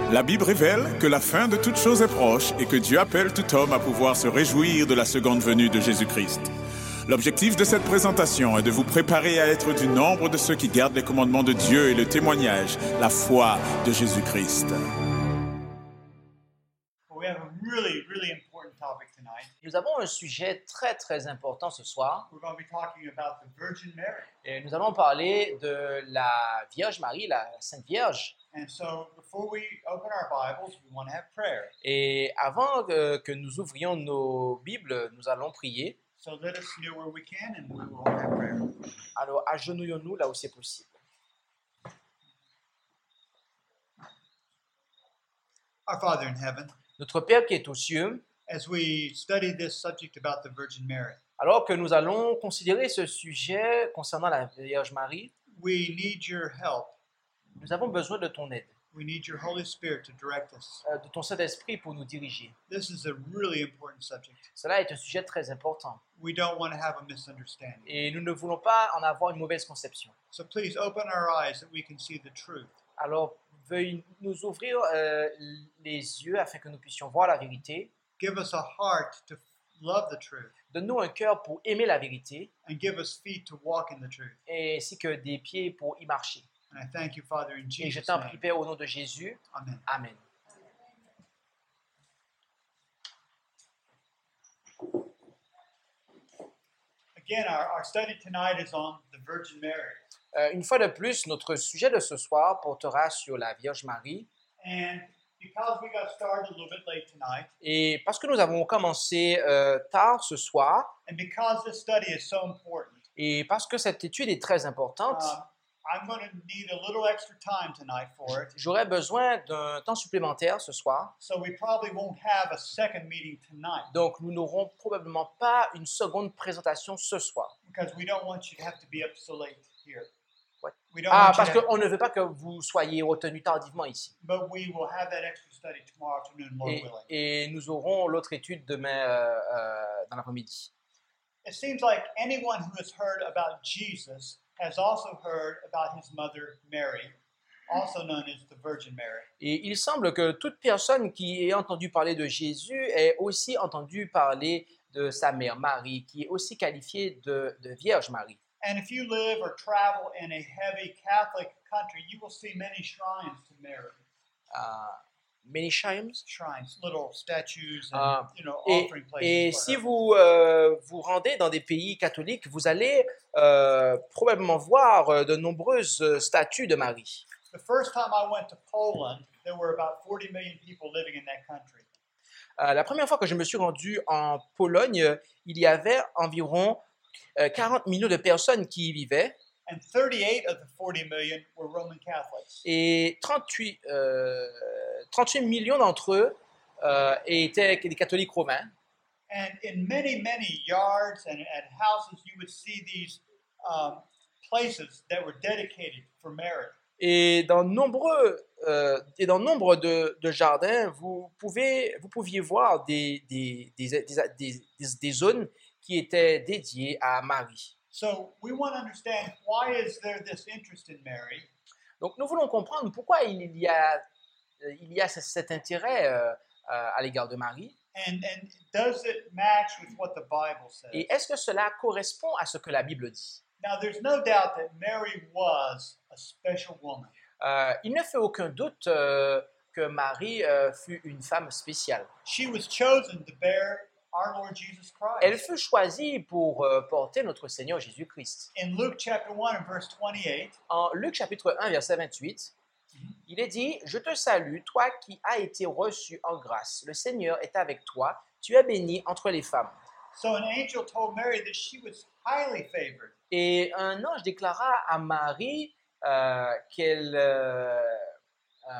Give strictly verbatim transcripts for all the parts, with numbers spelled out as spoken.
La Bible révèle que la fin de toute chose est proche et que Dieu appelle tout homme à pouvoir se réjouir de la seconde venue de Jésus-Christ. L'objectif de cette présentation est de vous préparer à être du nombre de ceux qui gardent les commandements de Dieu et le témoignage, la foi de Jésus-Christ. We have a really, really important topic tonight. Nous avons un sujet très très important ce soir. We're going to be talking about the Virgin Mary. Et nous allons parler de la Vierge Marie, la Sainte Vierge. And so before we open our Bibles, we want to have prayer. Et avant que, que nous ouvrions nos Bibles, nous allons prier. So let us kneel where we can and we will have prayer. Alors agenouillons-nous là où c'est possible. Our Father in heaven, Notre Père qui est aux cieux, as we study this subject about the Virgin Mary, alors que nous allons considérer ce sujet concernant la Vierge Marie, we need your help. nous avons besoin de ton aide, We need your Holy Spirit to direct us. euh, de ton Saint-Esprit pour nous diriger. This is a really important subject. Cela est un sujet très important We don't want to have a misunderstanding. et nous ne voulons pas en avoir une mauvaise conception. So please open our eyes that we can see the truth. Alors, veuille nous ouvrir euh, les yeux afin que nous puissions voir la vérité. Give us a heart to love the truth Donne-nous un cœur pour aimer la vérité and give us feet to walk in the truth. ainsi que des pieds pour y marcher. And I thank you, Father, in Et je Jesus' t'en prie, name. Père, au nom de Jésus. Amen. Amen. Again, our, our study tonight is on the Virgin Mary. Euh, une fois de plus, notre sujet de ce soir portera sur la Vierge Marie. And because we got started a little bit late tonight, Et parce que nous avons commencé euh, tard ce soir, and because this study is so important, et parce que cette étude est très importante, um, I'm going to need a little extra time tonight for it. j'aurai besoin d'un temps supplémentaire ce soir. So we probably won't have a second meeting tonight Donc, nous n'aurons probablement pas une seconde présentation ce soir. because we don't want you to have to be up so late here. What? We don't Ah, want parce you to qu'on ne veut pas que vous soyez retenus tardivement ici. but we will have that extra study tomorrow afternoon, Lord Et, willing. et nous aurons l'autre étude demain euh, euh, dans l'après-midi. It seems like anyone who has heard about Jesus has also heard about his mother Mary, also known as the Virgin Mary. Et il semble que toute personne qui ait entendu parler de Jésus ait aussi entendu parler de sa mère Marie, qui est aussi qualifiée de, de Vierge Marie. And if you live or travel in a heavy Catholic country, you will see many shrines to Mary. Uh, many shrines. Shrines, little statues and Ah, you know Et, offering places. et for si her. vous euh, vous rendez dans des pays catholiques, vous allez euh, probablement voir euh, de nombreuses euh, statues de Marie. The first time I went to Poland, there were about forty million people living in that country. Euh, la première fois que je me suis rendu en Pologne, euh, il y avait environ euh, quarante millions de personnes qui y vivaient And thirty-eight of the forty million were Roman Catholics. et trente-huit, euh, trente-huit millions d'entre eux euh, étaient des catholiques romains. And in many, many yards and at houses, you would see these um, places that were dedicated for Mary. Et dans nombreux euh, et dans nombre de, de jardins, vous pouvez vous pouviez voir des des, des, des, des, des- des zones qui étaient dédiées à Marie. So we want to understand, why is there this interest in Mary? Donc nous voulons comprendre pourquoi il y a euh, il y a ce- cet intérêt euh, euh, à l'égard de Marie And, and does it match with what the Bible says? et est-ce que cela correspond à ce que la Bible dit? Now, there's no doubt that Mary was a special woman. Euh, il ne fait aucun doute euh, que Marie euh, fut une femme spéciale. She was chosen to bear our Lord Jesus Elle Christ. fut choisie pour euh, porter notre Seigneur Jésus-Christ. In Luke chapter one and verse twenty-eight, En Luc chapitre un, verset vingt-huit, il est dit « Je te salue, toi qui as été reçu en grâce. Le Seigneur est avec toi. Tu es bénie entre les femmes. so an angel told Mary that she was highly favored. » Et un ange déclara à Marie euh, qu'elle euh, euh,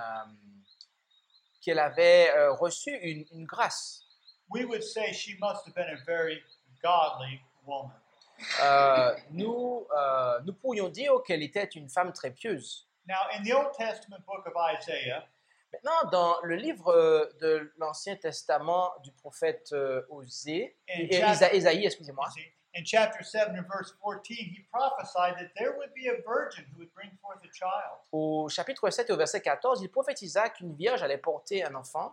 qu'elle avait euh, reçu une, une grâce. We would say she must have been a very godly woman. Euh, nous, euh, nous pourrions dire qu'elle était une femme très pieuse. Now, in the Old Testament book of Isaiah, Maintenant, dans le livre euh, de l'Ancien Testament du prophète euh, Osée, in, et- chap- Isa- Ésaïe, excusez-moi, you see, in chapter seven and verse fourteen, he prophesied that there would be a virgin who would bring forth a child. Au chapitre sept et au verset quatorze, il prophétisa qu'une vierge allait porter un enfant.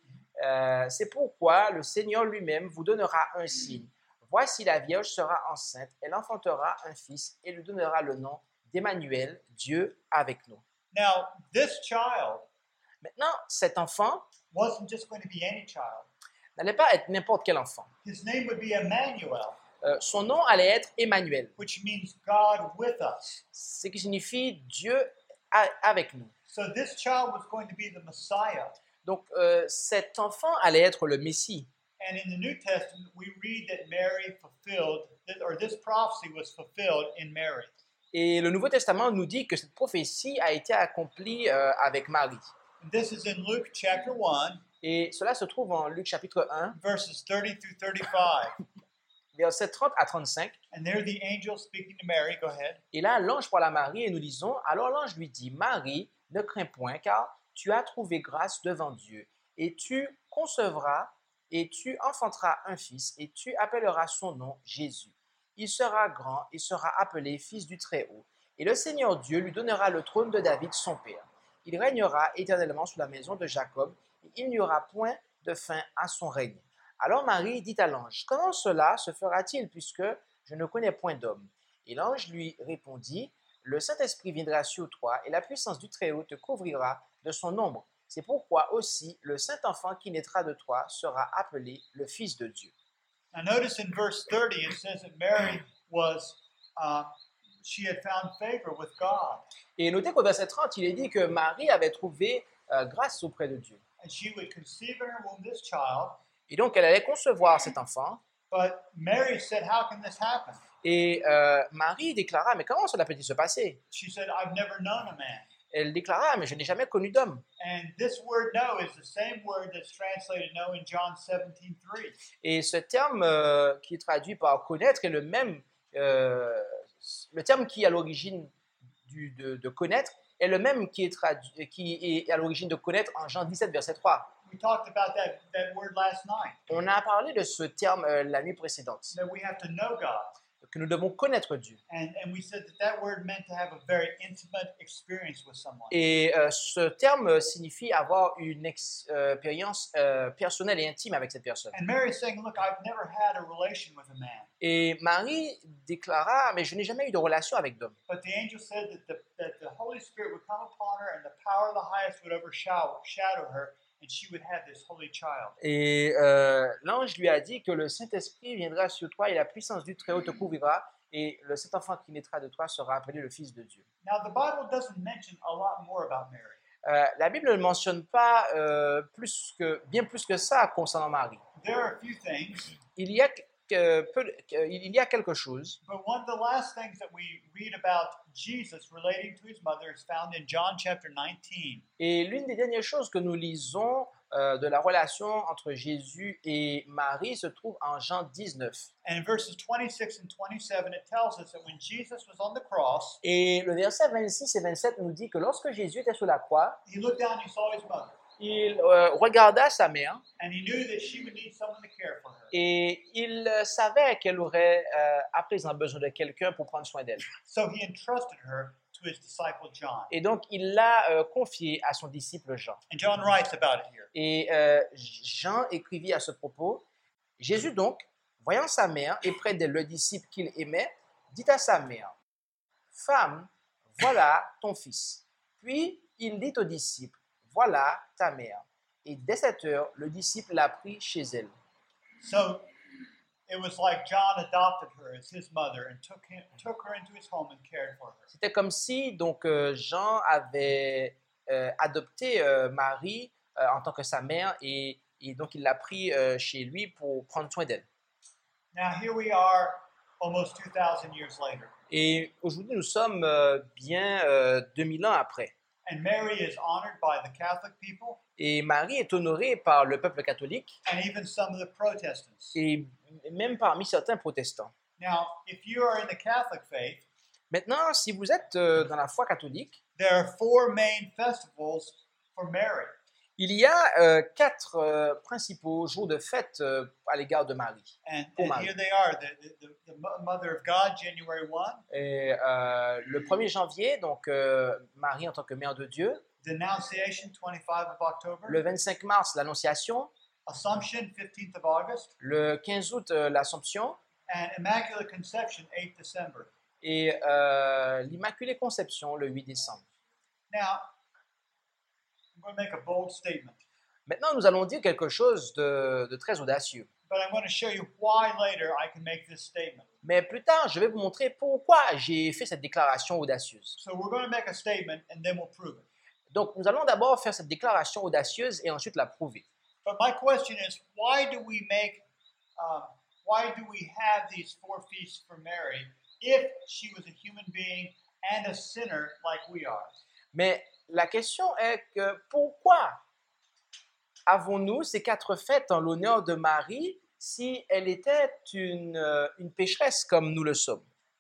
Euh, c'est pourquoi le Seigneur lui-même vous donnera un signe. Voici la vierge sera enceinte, elle enfantera un fils et lui donnera le nom d'Emmanuel, Dieu avec nous. Now, this child Maintenant, cet enfant wasn't just going to be any child. n'allait pas être n'importe quel enfant. His name would be Emmanuel, Euh, son nom allait être Emmanuel, which means God with us. ce qui signifie Dieu a- avec nous. So this child was going to be the Messiah. Donc, euh, cet enfant allait être le Messie. And in the New Testament, we read that Mary fulfilled, or this prophecy was fulfilled in Mary. Et le Nouveau Testament nous dit que cette prophétie a été accomplie euh, avec Marie. And this is in Luke chapter one, Et cela se trouve en Luc chapitre un, verses thirty through thirty-five. versets trente à trente-cinq. And there the angel speaking to Mary, go ahead. Et là, l'ange parle à Marie et nous lisons, alors l'ange lui dit, Marie, ne crains point, car tu as trouvé grâce devant Dieu, et tu concevras, et tu enfanteras un fils, et tu appelleras son nom Jésus. Il sera grand, et sera appelé fils du Très-Haut. Et le Seigneur Dieu lui donnera le trône de David, son père. Il régnera éternellement sous la maison de Jacob, et il n'y aura point de fin à son règne. Alors Marie dit à l'ange, comment cela se fera-t-il, puisque je ne connais point d'homme? Et l'ange lui répondit, le Saint-Esprit viendra sur toi, et la puissance du Très-Haut te couvrira de son ombre. C'est pourquoi aussi le Saint-Enfant qui naîtra de toi sera appelé le Fils de Dieu. Now notice in verse thirty, it says that Mary was, uh, she had found favor with God. Et notez qu'au verset trente, il est dit que Marie avait trouvé euh, grâce auprès de Dieu. And she would conceive in her womb this child. Et donc, elle allait concevoir cet enfant. But Mary said, how can this happen? Et euh, Marie déclara, mais comment cela peut-il se passer? She said, I've never known a man. Elle déclara, mais je n'ai jamais connu d'homme. And this word know is the same word that's translated know in John seventeen three. Et ce terme euh, qui est traduit par connaître est le même, euh, le terme qui est à l'origine du- de, de connaître est le même qui est, traduit, qui est à l'origine de connaître en Jean dix-sept, verset trois. We talked about that, that word last night, On a parlé de ce terme euh, la nuit précédente, that we have to know God. que nous devons connaître Dieu. And, and we said that that word meant to have a very intimate experience with someone. Et euh, ce terme signifie avoir une ex- euh, expérience euh, personnelle et intime avec cette personne. And Mary's saying, look, I've never had a relation with a man. Et Marie déclara, mais je n'ai jamais eu de relation avec d'homme. But the angel said that the, that the Holy Spirit would come upon her and the power of the highest would overshadow shadow her, and she would have this holy child. Et euh, l'ange lui a dit que le Saint-Esprit viendra sur toi et la puissance du Très-Haut te couvrira et le Saint-Enfant qui naîtra de toi sera appelé le Fils de Dieu. Now, the Bible doesn't mention a lot more about Mary. Euh, la Bible ne mentionne pas euh, plus que, bien plus que ça concernant Marie. There are a few things, Il y a, que- peu- que- il y a quelque chose, but one of the last things that we read about Jesus relating to his mother is found in John chapter nineteen. et l'une des dernières choses que nous lisons euh, de la relation entre Jésus et Marie se trouve en Jean dix-neuf. And in verses twenty-six and twenty-seven, it tells us that when Jesus was on the cross, Et le verset vingt-six et vingt-sept nous dit que lorsque Jésus était sur la croix, he looked down and he saw his mother. il euh, regarda sa mère And he knew that she would need someone to care for her. et il euh, savait qu'elle aurait euh, à présent besoin de quelqu'un pour prendre soin d'elle. So he entrusted her to his disciple John. Et donc, il l'a euh, confiée à son disciple Jean. And John writes about it here. Et euh, Jean écrivit à ce propos, « Jésus donc, voyant sa mère et près d'elle le disciple qu'il aimait, dit à sa mère, « Femme, voilà ton fils. » Puis il dit au disciple, « Voilà ta mère. » Et dès cette heure, le disciple l'a pris chez elle. So it was like John adopted her as his mother and took him, took her into his home and cared for her. C'était comme si donc euh, Jean avait euh, adopté euh, Marie euh, en tant que sa mère et, et donc il l'a pris euh, chez lui pour prendre soin d'elle. Now here we are almost two thousand years later. Et aujourd'hui, nous sommes euh, bien euh, deux mille ans après. And Mary is honored by the Catholic people Et Marie est honorée par le peuple catholique and even some of the Protestants. et même parmi certains protestants. Now, if you are in the Catholic faith, Maintenant, si vous êtes euh, dans la foi catholique, there are four main festivals for Mary. Il y a euh, quatre euh, principaux jours de fête euh, à l'égard de Marie. And, Pour and Marie. here they are, the, the, the, the mo- Mother of God, January first, Et euh, le premier janvier, donc euh, Marie en tant que mère de Dieu. the Annunciation, twenty-fifth of October, Le vingt-cinq mars, l'Annonciation. Assumption, fifteenth of August, Le quinze août, euh, l'Assomption. and Immaculate Conception, eighth December. Et euh, l'Immaculée Conception, le huit décembre. Now, I'm going to make a bold statement, Maintenant, nous allons dire quelque chose de, de très audacieux. but I'm going to show you why later I can make this statement. Mais plus tard, je vais vous montrer pourquoi j'ai fait cette déclaration audacieuse. So we're going to make a statement and then we'll prove it. Donc, nous allons d'abord faire cette déclaration audacieuse et ensuite la prouver. But my question is, why do we make, um, why do we have these four feasts for Mary if she was a human being and a sinner like we are? Mais la question est que pourquoi avons-nous ces quatre fêtes en l'honneur de Marie si elle était une, euh, une pécheresse comme nous le sommes?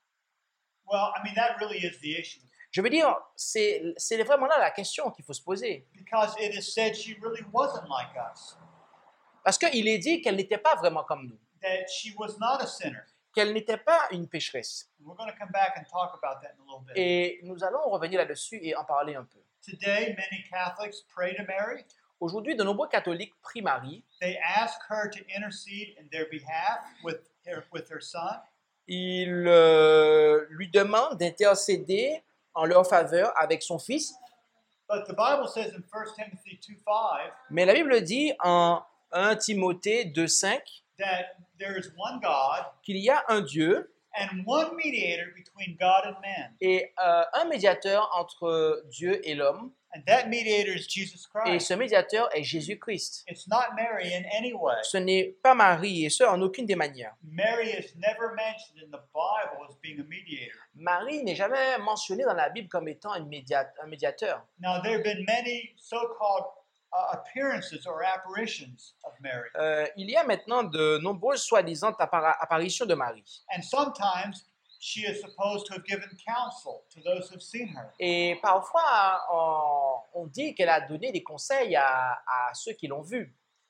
Well, I mean, that really is the issue. Je veux dire, c'est c'est vraiment là la question qu'il faut se poser. Because it is said she really wasn't like us, Parce qu'il est dit qu'elle n'était pas vraiment comme nous, that she was not a sinner. qu'elle n'était pas une pécheresse. And we're going to come back and talk about that in a little bit. Et nous allons revenir là-dessus et en parler un peu. Today, many Catholics pray to Mary. Aujourd'hui, de nombreux catholiques prient Marie. They ask her to intercede in their behalf with her, with her son. Ils euh, lui demandent d'intercéder en leur faveur avec son fils. But the Bible says in First Timothy two five Mais la Bible dit en premier Timothée deux cinq that there is one God qu'il y a un Dieu and one mediator between God and man. et euh, un médiateur entre Dieu et l'homme. And that mediator is Jesus Et Christ. ce médiateur est Jésus-Christ. It's not Mary in any way. Ce n'est pas Marie, et ce en aucune des manières. Mary is never mentioned in the Bible as being a mediator. Marie n'est jamais mentionnée dans la Bible comme étant une média- un médiateur. Now, there have been many so-called uh, appearances or apparitions of Mary. Euh, il y a maintenant de nombreuses soi-disant appara- apparitions de Marie. And sometimes she is supposed to have given counsel to those who've seen her. Et parfois, on, on dit qu'elle a donné des conseils à, à ceux qui l'ont vue.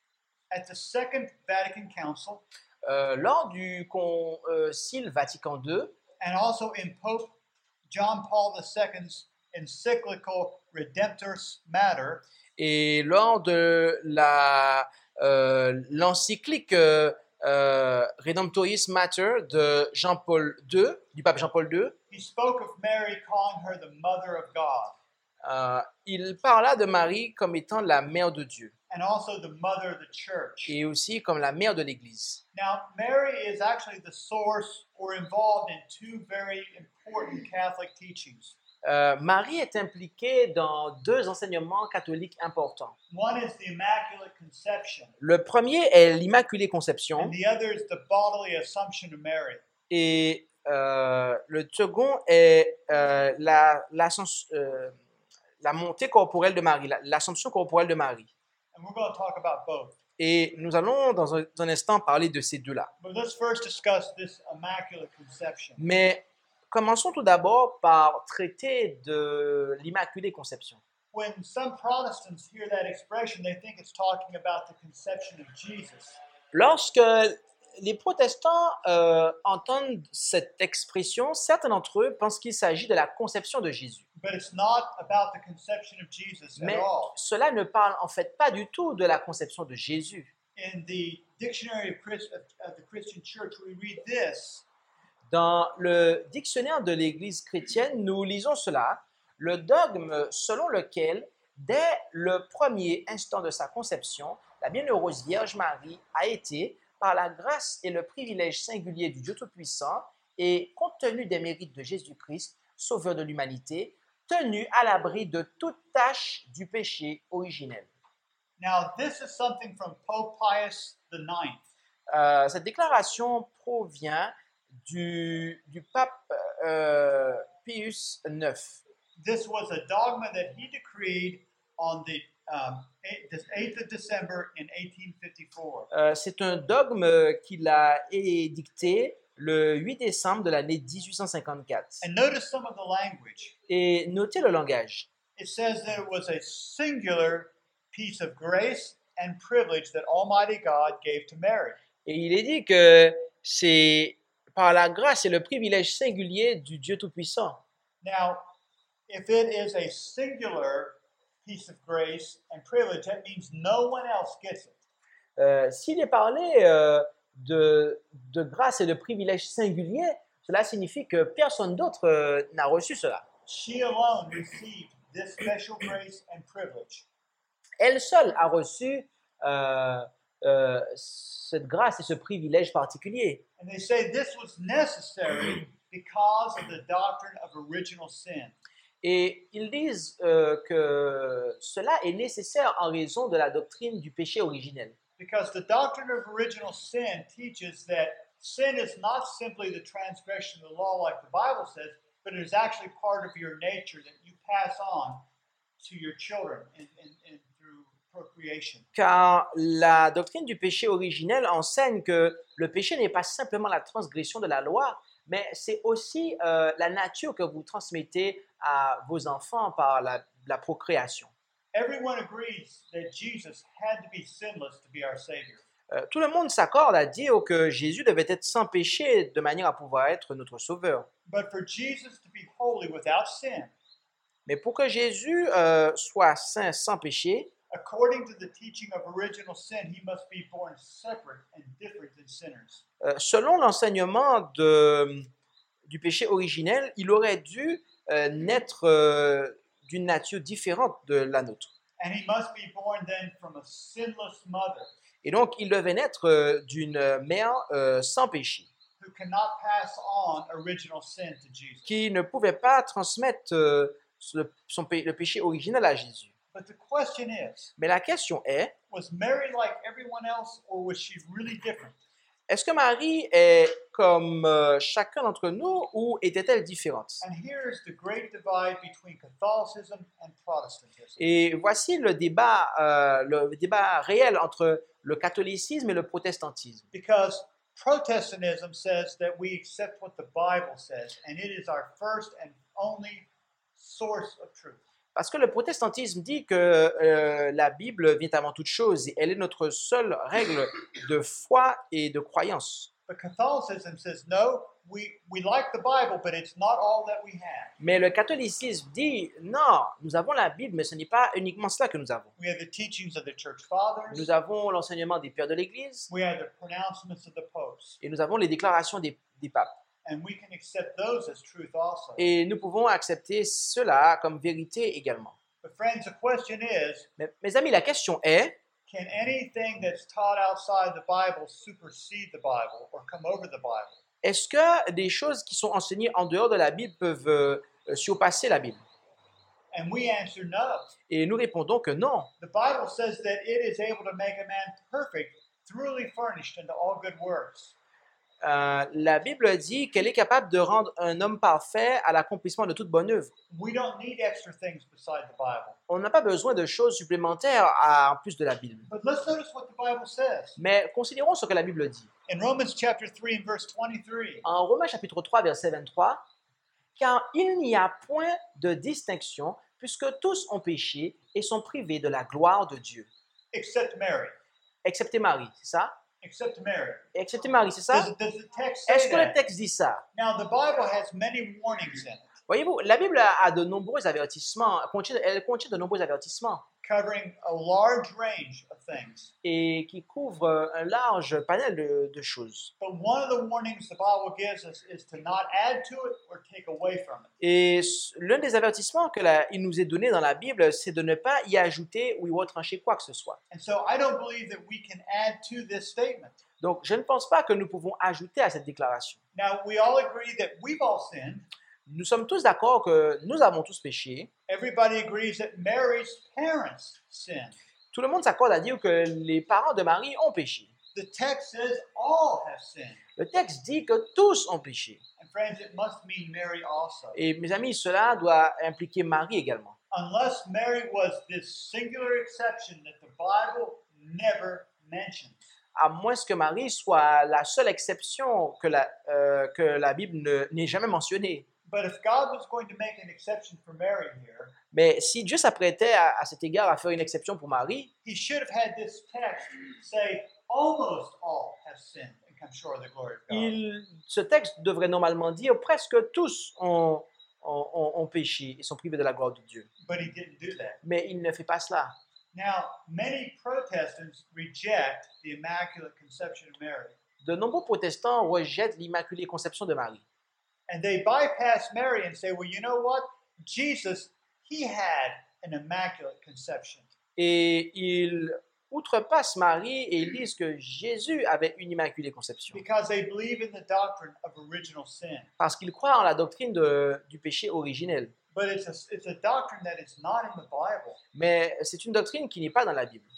At the Second Vatican Council, Euh, lors du Concile Vatican deux, and also in Pope John Paul the second's encyclical Redemptoris Mater, et lors de la, euh, l'encyclique euh, euh, Redemptoris Mater de Jean-Paul deux, du pape Jean-Paul deux, he spoke of Mary calling her the Mother of God euh, il parla de Marie comme étant la mère de Dieu and also the Mother of the Church. et aussi comme la mère de l'Église. Now, Mary is actually the source or involved in two very important Catholic teachings. Euh, Marie est impliquée dans deux enseignements catholiques importants. One is the Immaculate Conception, Le premier est l'Immaculée Conception and the other is the bodily Assumption of Mary. et euh, le second est euh, la, l'ascens- euh, la montée corporelle de Marie, la- l'Assomption corporelle de Marie. And we're going to talk about both. Et nous allons dans un, dans un instant parler de ces deux-là. But let's first discuss this Immaculate Conception. Mais commençons tout d'abord par traiter de l'Immaculée Conception. When some Protestants hear that expression, they think it's talking about the conception of Jesus. Lorsque les protestants euh, entendent cette expression, certains d'entre eux pensent qu'il s'agit de la conception de Jésus. But it's not about the conception of Jesus Mais at all. cela ne parle en fait pas du tout de la conception de Jésus. In the Dictionary of, Christ, of, of the Christian Church, we read this. Dans le dictionnaire de l'Église chrétienne, nous lisons cela, le dogme selon lequel, dès le premier instant de sa conception, la bienheureuse Vierge Marie a été, par la grâce et le privilège singulier du Dieu Tout-Puissant, et compte tenu des mérites de Jésus-Christ, Sauveur de l'humanité, tenue à l'abri de toute tâche du péché originel. Now, this is something from Pope Pius the ninth. Euh, cette déclaration provient du, du pape euh, Pius neuf. This was a dogma that he decreed on the um, eighth of December in eighteen fifty-four. Euh, c'est un dogme qu'il a édicté le huit décembre de l'année dix-huit cent cinquante-quatre. And notice some of the language. Et notez le langage. It says that it was a singular piece of grace and privilege that Almighty God gave to Mary. Et il est dit que c'est par la grâce et le privilège singulier du Dieu Tout-Puissant. Now, if it is a singular piece of grace and privilege, that means no one else gets it. Euh, S'il est parlé euh, de, de grâce et de privilège singulier, cela signifie que personne d'autre euh, n'a reçu cela. She alone received this special grace and privilege. Elle seule a reçu euh, euh, cette grâce et ce privilège particulier. And they say this was necessary because of the doctrine of original sin. Et ils disent euh, que cela est nécessaire en raison de la doctrine du péché originel. Because the doctrine of original sin teaches that sin is not simply the transgression of the law like the Bible says, but it is actually part of your nature that you pass on to your children and, and, and through procreation. Car la doctrine du péché originel enseigne que le péché n'est pas simplement la transgression de la loi, mais c'est aussi euh, la nature que vous transmettez à vos enfants par la, la procréation. Everyone agrees that Jesus had to be sinless to be our Savior. Euh, tout le monde s'accorde à dire que Jésus devait être sans péché de manière à pouvoir être notre sauveur. But for Jesus to be holy without sin, Mais pour que Jésus euh, soit saint sans péché, according to the teaching of original sin, he must be born separate and different than sinners. euh, selon l'enseignement de, du péché originel, il aurait dû euh, naître euh, d'une nature différente de la nôtre. And he must be born then from a sinless mother Et donc, il devait naître euh, d'une mère euh, sans péché, who cannot pass on original sin to Jesus. qui ne pouvait pas transmettre euh, ce- son pé- le péché originel à Jésus. But the question is, Mais la question est, was Mary like everyone else, or was she really different? est-ce que Marie est comme euh, chacun d'entre nous ou était-elle différente? And here is the great divide between Catholicism and Protestantism. Et voici le débat, euh, le débat réel entre le catholicisme et le protestantisme. Because Protestantism says that we accept what the Bible says, and it is our first and only source of truth. Parce que le protestantisme dit que euh, la Bible vient avant toute chose et elle est notre seule règle de foi et de croyance. But Catholicism says, no, we, we like the Bible, but it's not all that we have. Mais le catholicisme dit non, nous avons la Bible, mais ce n'est pas uniquement cela que nous avons. We have the teachings of the church fathers. Nous avons l'enseignement des pères de l'Église We have the pronouncements of the popes. et nous avons les déclarations des, des papes. And we can accept those as truth also. Et nous pouvons accepter cela comme vérité également. But friends, the question is, Mais, mes amis, la question est, can anything that's taught outside the Bible supersede the Bible or come over the Bible? est-ce que des choses qui sont enseignées en dehors de la Bible peuvent euh, surpasser la Bible? And we answer no. Et nous répondons que non. The Bible says that it is able to make a man perfect, thoroughly furnished unto all good works. Euh, la Bible dit qu'elle est capable de rendre un homme parfait à l'accomplissement de toute bonne œuvre. We don't need extra things beside the Bible. On n'a pas besoin de choses supplémentaires à- en plus de la Bible. But let's notice what the Bible says. Mais considérons ce que la Bible dit. In Romans chapter three and verse twenty-three, En Romains chapitre trois, verset vingt-trois, « Car il n'y a point de distinction, puisque tous ont péché et sont privés de la gloire de Dieu. except Mary. » Excepté Marie, c'est ça? Except Mary. Excepté Marie, c'est ça? Does, does the text say Est-ce que le that? texte dit ça? Now, the Bible has many warnings in it, Voyez-vous, la Bible a, a de nombreux avertissements, contient- elle contient de nombreux avertissements covering a large range of things. et qui couvrent un large panel de, de choses. But one of the warnings the Bible gives us is to not add to it or take away from it. Et s- l'un des avertissements qu'il nous est donné dans la Bible, c'est de ne pas y ajouter ou y retrancher quoi que ce soit. And so I don't believe that we can add to this statement. Donc, je ne pense pas que nous pouvons ajouter à cette déclaration. Now, we all agree that we've all sinned. Nous sommes tous d'accord que nous avons tous péché. Everybody agrees that Mary's parents sinned. Tout le monde s'accorde à dire que les parents de Marie ont péché. The text says all have sinned. Le texte dit que tous ont péché. And friends, it must mean Mary also. Et mes amis, cela doit impliquer Marie également. Unless Mary was this singular exception that the Bible never mentions. À moins que Marie soit la seule exception que la, euh, que la Bible ne- n'ait jamais mentionnée. But if God was going to make an exception for Mary here, Mais si Dieu s'apprêtait à, à cet égard à faire une exception pour Marie, he should have had this text say, almost all have sinned and come short of the glory of God. il, ce texte devrait normalement dire presque tous ont, ont, ont- ont péché et sont privés de la gloire de Dieu. But he didn't do that. Mais il ne fait pas cela. Now, many Protestants reject the Immaculate Conception of Mary, De nombreux protestants rejettent l'Immaculée Conception de Marie. and they bypass Mary and say, well, you know what? Jesus, he had an Immaculate Conception. Et ils outrepassent Marie et ils disent que Jésus avait une Immaculée Conception. Because they believe in the doctrine of original sin. Parce qu'ils croient en la doctrine de, du péché originel. But it's a, it's a doctrine that is not in the Bible. Mais c'est une doctrine qui n'est pas dans la Bible.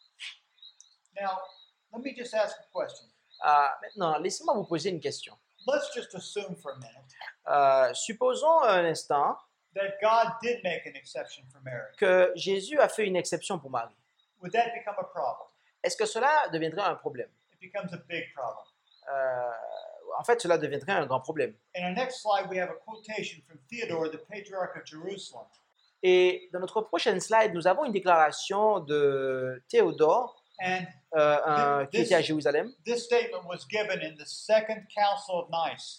Now, let me just ask a question. Euh, maintenant, laissez-moi vous poser une question. Let's just assume for a minute Euh, supposons un instant that God did make an exception for Mary. que Jésus a fait une exception pour Marie. Would that become a problem? Est-ce que cela deviendrait un problème? It becomes a big problem. Euh, en fait, cela deviendrait un grand problème. In our next slide, we have a quotation from Theodore, the Patriarch of Jerusalem. Et dans notre prochaine slide, nous avons une déclaration de Théodore, And euh, un- qui This- était à Jérusalem. this statement was given in the Second Council of Nice.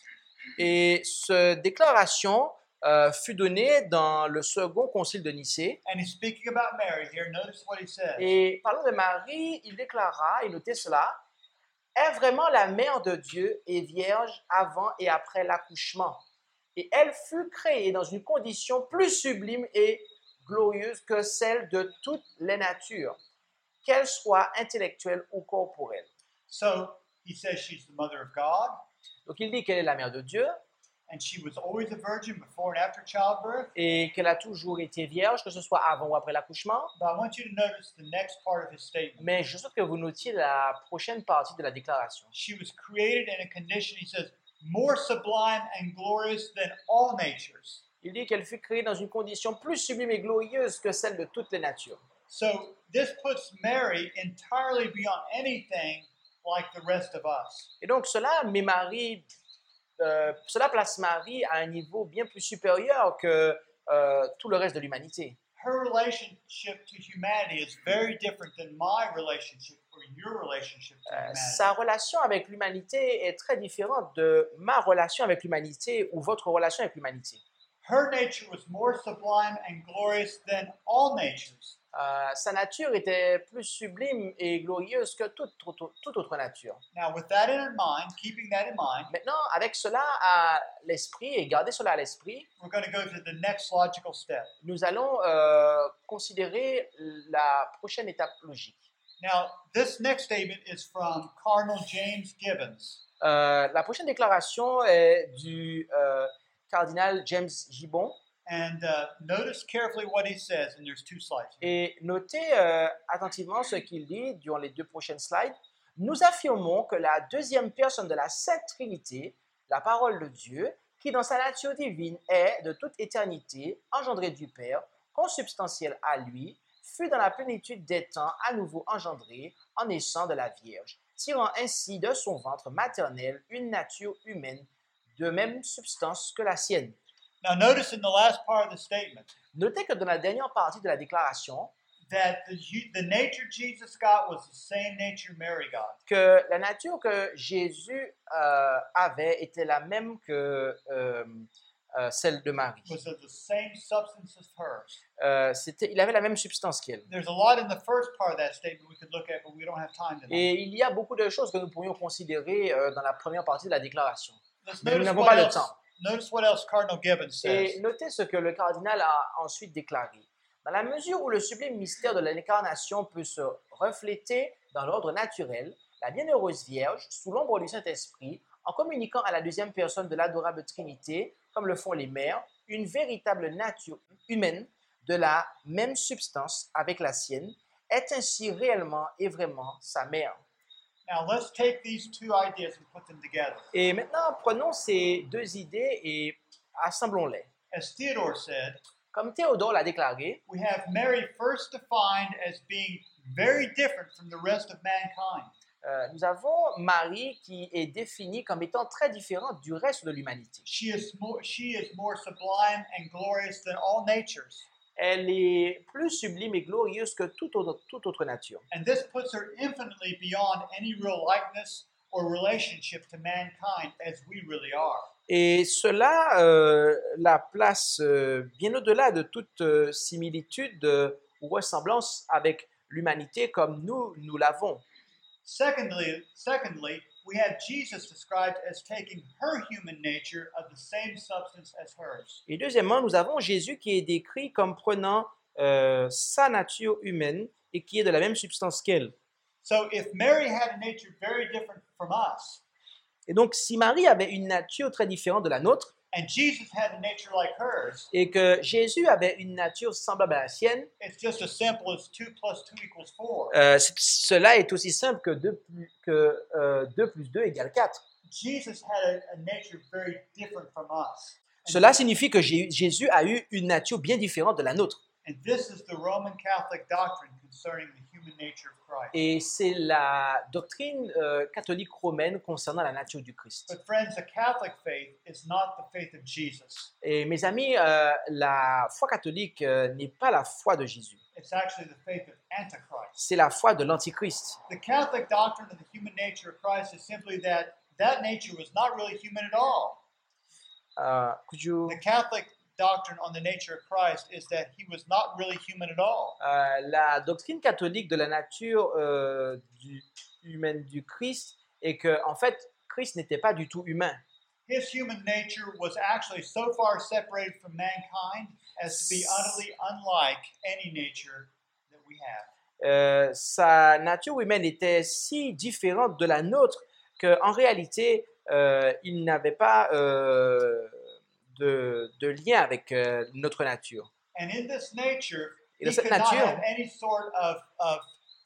Et cette déclaration euh, fut donnée dans le second concile de Nicée. And he's speaking about Mary here. Notice what he says. Et parlant de Marie, il déclara, et notez cela, est vraiment la mère de Dieu et vierge avant et après l'accouchement. Et elle fut créée dans une condition plus sublime et glorieuse que celle de toutes les natures, qu'elles soient intellectuelles ou corporelles. So he says she's the mother of God, Donc il dit qu'elle est la mère de Dieu and she was always a virgin before and after childbirth. et qu'elle a toujours été vierge, que ce soit avant ou après l'accouchement. But I want you to notice the next part of his statement. Mais je souhaite que vous notiez la prochaine partie de la déclaration. She was created in a condition, he says, more sublime and glorious than all natures. Il dit qu'elle fut créée dans une condition plus sublime et glorieuse que celle de toutes les natures. So this puts Mary entirely beyond anything like the rest of us. Et donc cela met Marie, euh, cela place Marie à un niveau bien plus supérieur que euh, tout le reste de l'humanité. Her relationship to humanity is very different than my relationship or your relationship to Euh, humanity. sa relation avec l'humanité est très différente de ma relation avec l'humanité ou votre relation avec l'humanité. Her nature was more sublime and glorious than all natures. Euh, sa nature était plus sublime et glorieuse que toute, toute, toute autre nature. Now, with that in mind, keeping that in mind, Maintenant, avec cela à l'esprit et garder cela à l'esprit, we're going to go to the next logical step. nous allons euh, considérer la prochaine étape logique. Now, this next statement is from Cardinal James Gibbons. Euh, la prochaine déclaration est du euh, cardinal James Gibbon. And uh, notice carefully what he says, and there's two slides. Et notez euh, attentivement ce qu'il dit durant les deux prochaines slides. Nous affirmons que la deuxième personne de la Sainte Trinité, la parole de Dieu, qui dans sa nature divine est de toute éternité, engendrée du Père, consubstantielle à lui, fut dans la plénitude des temps à nouveau engendrée en naissant de la Vierge, tirant ainsi de son ventre maternel une nature humaine de même substance que la sienne. Now, notice in the last part of the statement Notez que dans la dernière partie de la déclaration, that the, the nature Jesus got was the same nature Mary got. que la nature que Jésus euh, avait était la même que euh, euh, celle de Marie. Was of the same substance as hers. Euh, c'était, il avait la même substance qu'elle. There's a lot in the first part of that statement we could look at, but we don't have time tonight. Et il y a beaucoup de choses que nous pourrions considérer euh, dans la première partie de la déclaration. Let's Mais nous notice n'avons what pas le else. temps. Notice what else Cardinal Gibbons Et says. notez ce que le cardinal a ensuite déclaré. Dans la mesure où le sublime mystère de l'incarnation peut se refléter dans l'ordre naturel, la bienheureuse Vierge, sous l'ombre du Saint-Esprit, en communiquant à la deuxième personne de l'adorable Trinité, comme le font les mères, une véritable nature humaine de la même substance avec la sienne, est ainsi réellement et vraiment sa mère. Now let's take these two ideas and put them together. Et maintenant, prenons ces deux idées et assemblons-les. As Theodore said, Comme Théodore l'a déclaré, we have Mary first defined as being very different from the rest of mankind. euh, nous avons Marie qui est définie comme étant très différente du reste de l'humanité. She is more, she is more sublime and glorious than all natures. Elle est plus sublime et glorieuse que toute autre, toute autre nature. And this puts her infinitely beyond any real likeness or relationship to mankind as we really are. Et cela euh, la place euh, bien au-delà de toute euh, similitude euh, ou ressemblance avec l'humanité comme nous, nous l'avons. Secondly, secondly, we have Jesus described as taking her human nature of the same substance as hers. Et deuxièmement, nous avons Jésus qui est décrit comme prenant euh, sa nature humaine et qui est de la même substance qu'elle. So if Mary had a nature very different from us, Et donc, si Marie avait une nature très différente de la nôtre, and Jesus had a nature like hers, et que Jésus avait une nature semblable à la sienne, it's just as simple as two plus two equals four. euh, c'est- cela est aussi simple que deux plus, que, euh, deux plus deux égale quatre. Jesus had a, a nature very different from us. And, Cela signifie que Jé- Jésus a eu une nature bien différente de la nôtre. and this is the Roman Catholic doctrine concerning the human nature of Christ. Et c'est la doctrine euh, catholique romaine concernant la nature du Christ. But friends, the Catholic faith is not the faith of Jesus. Et mes amis, euh, la foi catholique euh, n'est pas la foi de Jésus. It's actually the faith of Antichrist. C'est la foi de l'Antichrist. The Catholic doctrine of the human nature of Christ is simply that that nature was not really human at all. Euh, could you- The Catholic doctrine on the nature of Christ is that he was not really human at all. Euh, la doctrine catholique de la nature euh, du- humaine du Christ est que, en fait, Christ n'était pas du tout humain. His human nature was actually so far separated from mankind as to be utterly unlike any nature that we have. Euh, sa nature humaine était si différente de la nôtre qu'en réalité, euh, il n'avait pas euh, de, de lien avec euh, notre nature. And in this nature, Et he dans cette could not nature, have any sort of, of,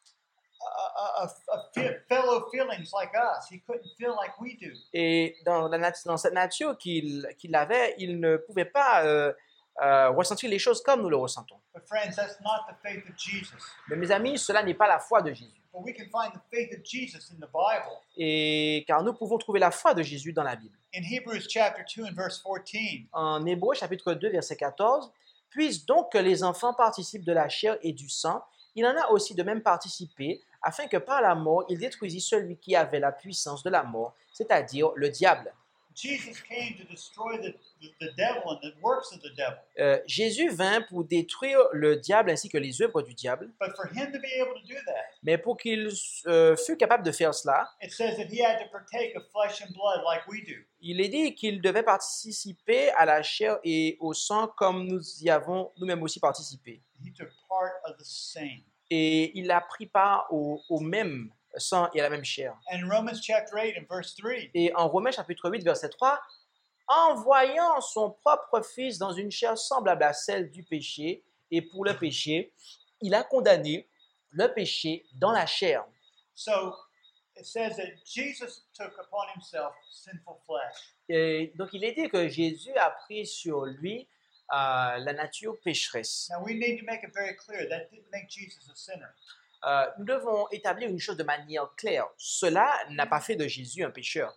uh, of, of fe- fellow feelings like us. He couldn't feel like we do. et dans, la nat- dans cette nature qu'il qu'il avait, il ne pouvait pas euh, euh, ressentir les choses comme nous le ressentons. But friends, that's not the faith of Jesus. Mais mes amis, cela n'est pas la foi de Jésus. But we can find the faith of Jesus in the Bible. Et car nous pouvons trouver la foi de Jésus dans la Bible. In Hebrews chapter two and verse fourteen, En Hébreux chapitre deux, verset quatorze, « Puissent donc que les enfants participent de la chair et du sang, il en a aussi de même participé, afin que par la mort, il détruisit celui qui avait la puissance de la mort, c'est-à-dire le diable. » Jesus came to destroy the, the, the devil and the works of the devil. Euh, Jésus vint pour détruire le diable ainsi que les œuvres du diable, But for him to be able to do that, mais pour qu'il euh, fût capable de faire cela, it says that he had to partake of flesh and blood like we do. il est dit qu'il devait participer à la chair et au sang comme nous y avons nous-mêmes aussi participé. He took part of the same. Et il a pris part au, au même sang et à la même chair. And in Romans chapter eight and verse three, Et en Romains chapitre huit, verset trois, « Envoyant son propre Fils dans une chair semblable à celle du péché, et pour le péché, il a condamné le péché dans la chair. so it says that Jesus took upon himself sinful flesh. » Et donc il est dit que Jésus a pris sur lui euh, la nature pécheresse. Now we need to make it very clear that didn't make Jesus a sinner. Euh, nous devons établir une chose de manière claire. Cela n'a pas fait de Jésus un pécheur.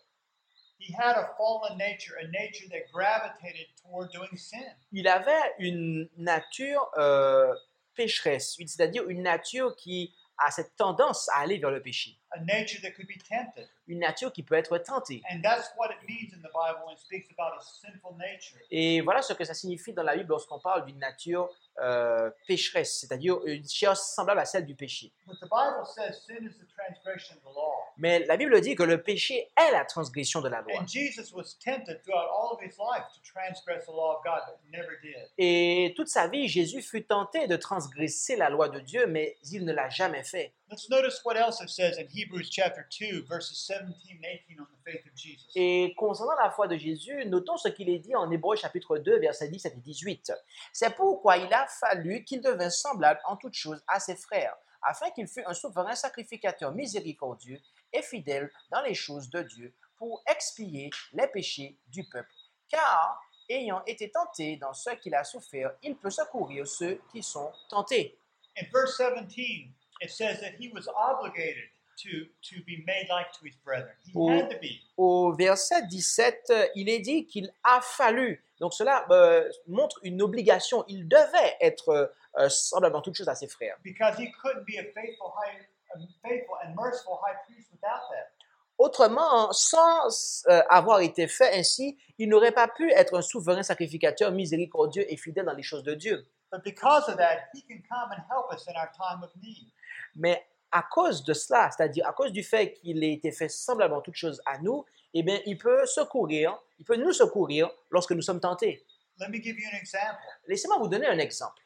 He had a fallen nature, a nature that gravitated toward doing sin. Il avait une nature euh, pécheresse, c'est-à-dire une nature qui a cette tendance à aller vers le péché, A nature that could be tempted. une nature qui peut être tentée. And that's what it means in the Bible when it speaks about a sinful nature. Et voilà ce que ça signifie dans la Bible lorsqu'on parle d'une nature euh, pécheresse, c'est-à-dire une chair semblable à celle du péché. But the Bible says sin is the transgression of the law. Mais la Bible dit que le péché est la transgression de la loi. And Jesus was tempted throughout all of his life to transgress the law of God, but never did. Et toute sa vie, Jésus fut tenté de transgresser la loi de Dieu, mais il ne l'a jamais fait. Let's notice what else it says in Hebrews chapter two, verses seventeen and eighteen on the faith of Jesus. Et concernant la foi de Jésus, notons ce qu'il est dit en Hébreux chapitre deux, versets dix-sept et dix-huit. C'est pourquoi il a fallu qu'il devint semblable en toutes choses à ses frères, afin qu'il fût un souverain sacrificateur miséricordieux et fidèle dans les choses de Dieu, pour expier les péchés du peuple. Car, ayant été tenté dans ce qu'il a souffert, il peut secourir ceux qui sont tentés. In verse seventeen, it says that he was obligated to, to be made like to his brethren. He Au, had to be. au verset dix-sept, euh, il est dit qu'il a fallu. Donc cela euh, montre une obligation. Il devait être euh, euh, semblable en toutes choses à ses frères. Because he couldn't be a faithful, high, a faithful and merciful high priest without that. Autrement, sans euh, avoir été fait ainsi, il n'aurait pas pu être un souverain sacrificateur miséricordieux et fidèle dans les choses de Dieu. But because of that, he can come and help us in our time of need. Mais à cause de cela, c'est-à-dire à cause du fait qu'il ait été fait semblable en toutes choses à nous, eh bien, il peut secourir, il peut nous secourir lorsque nous sommes tentés. Let me give you an example. Laissez-moi vous donner un exemple.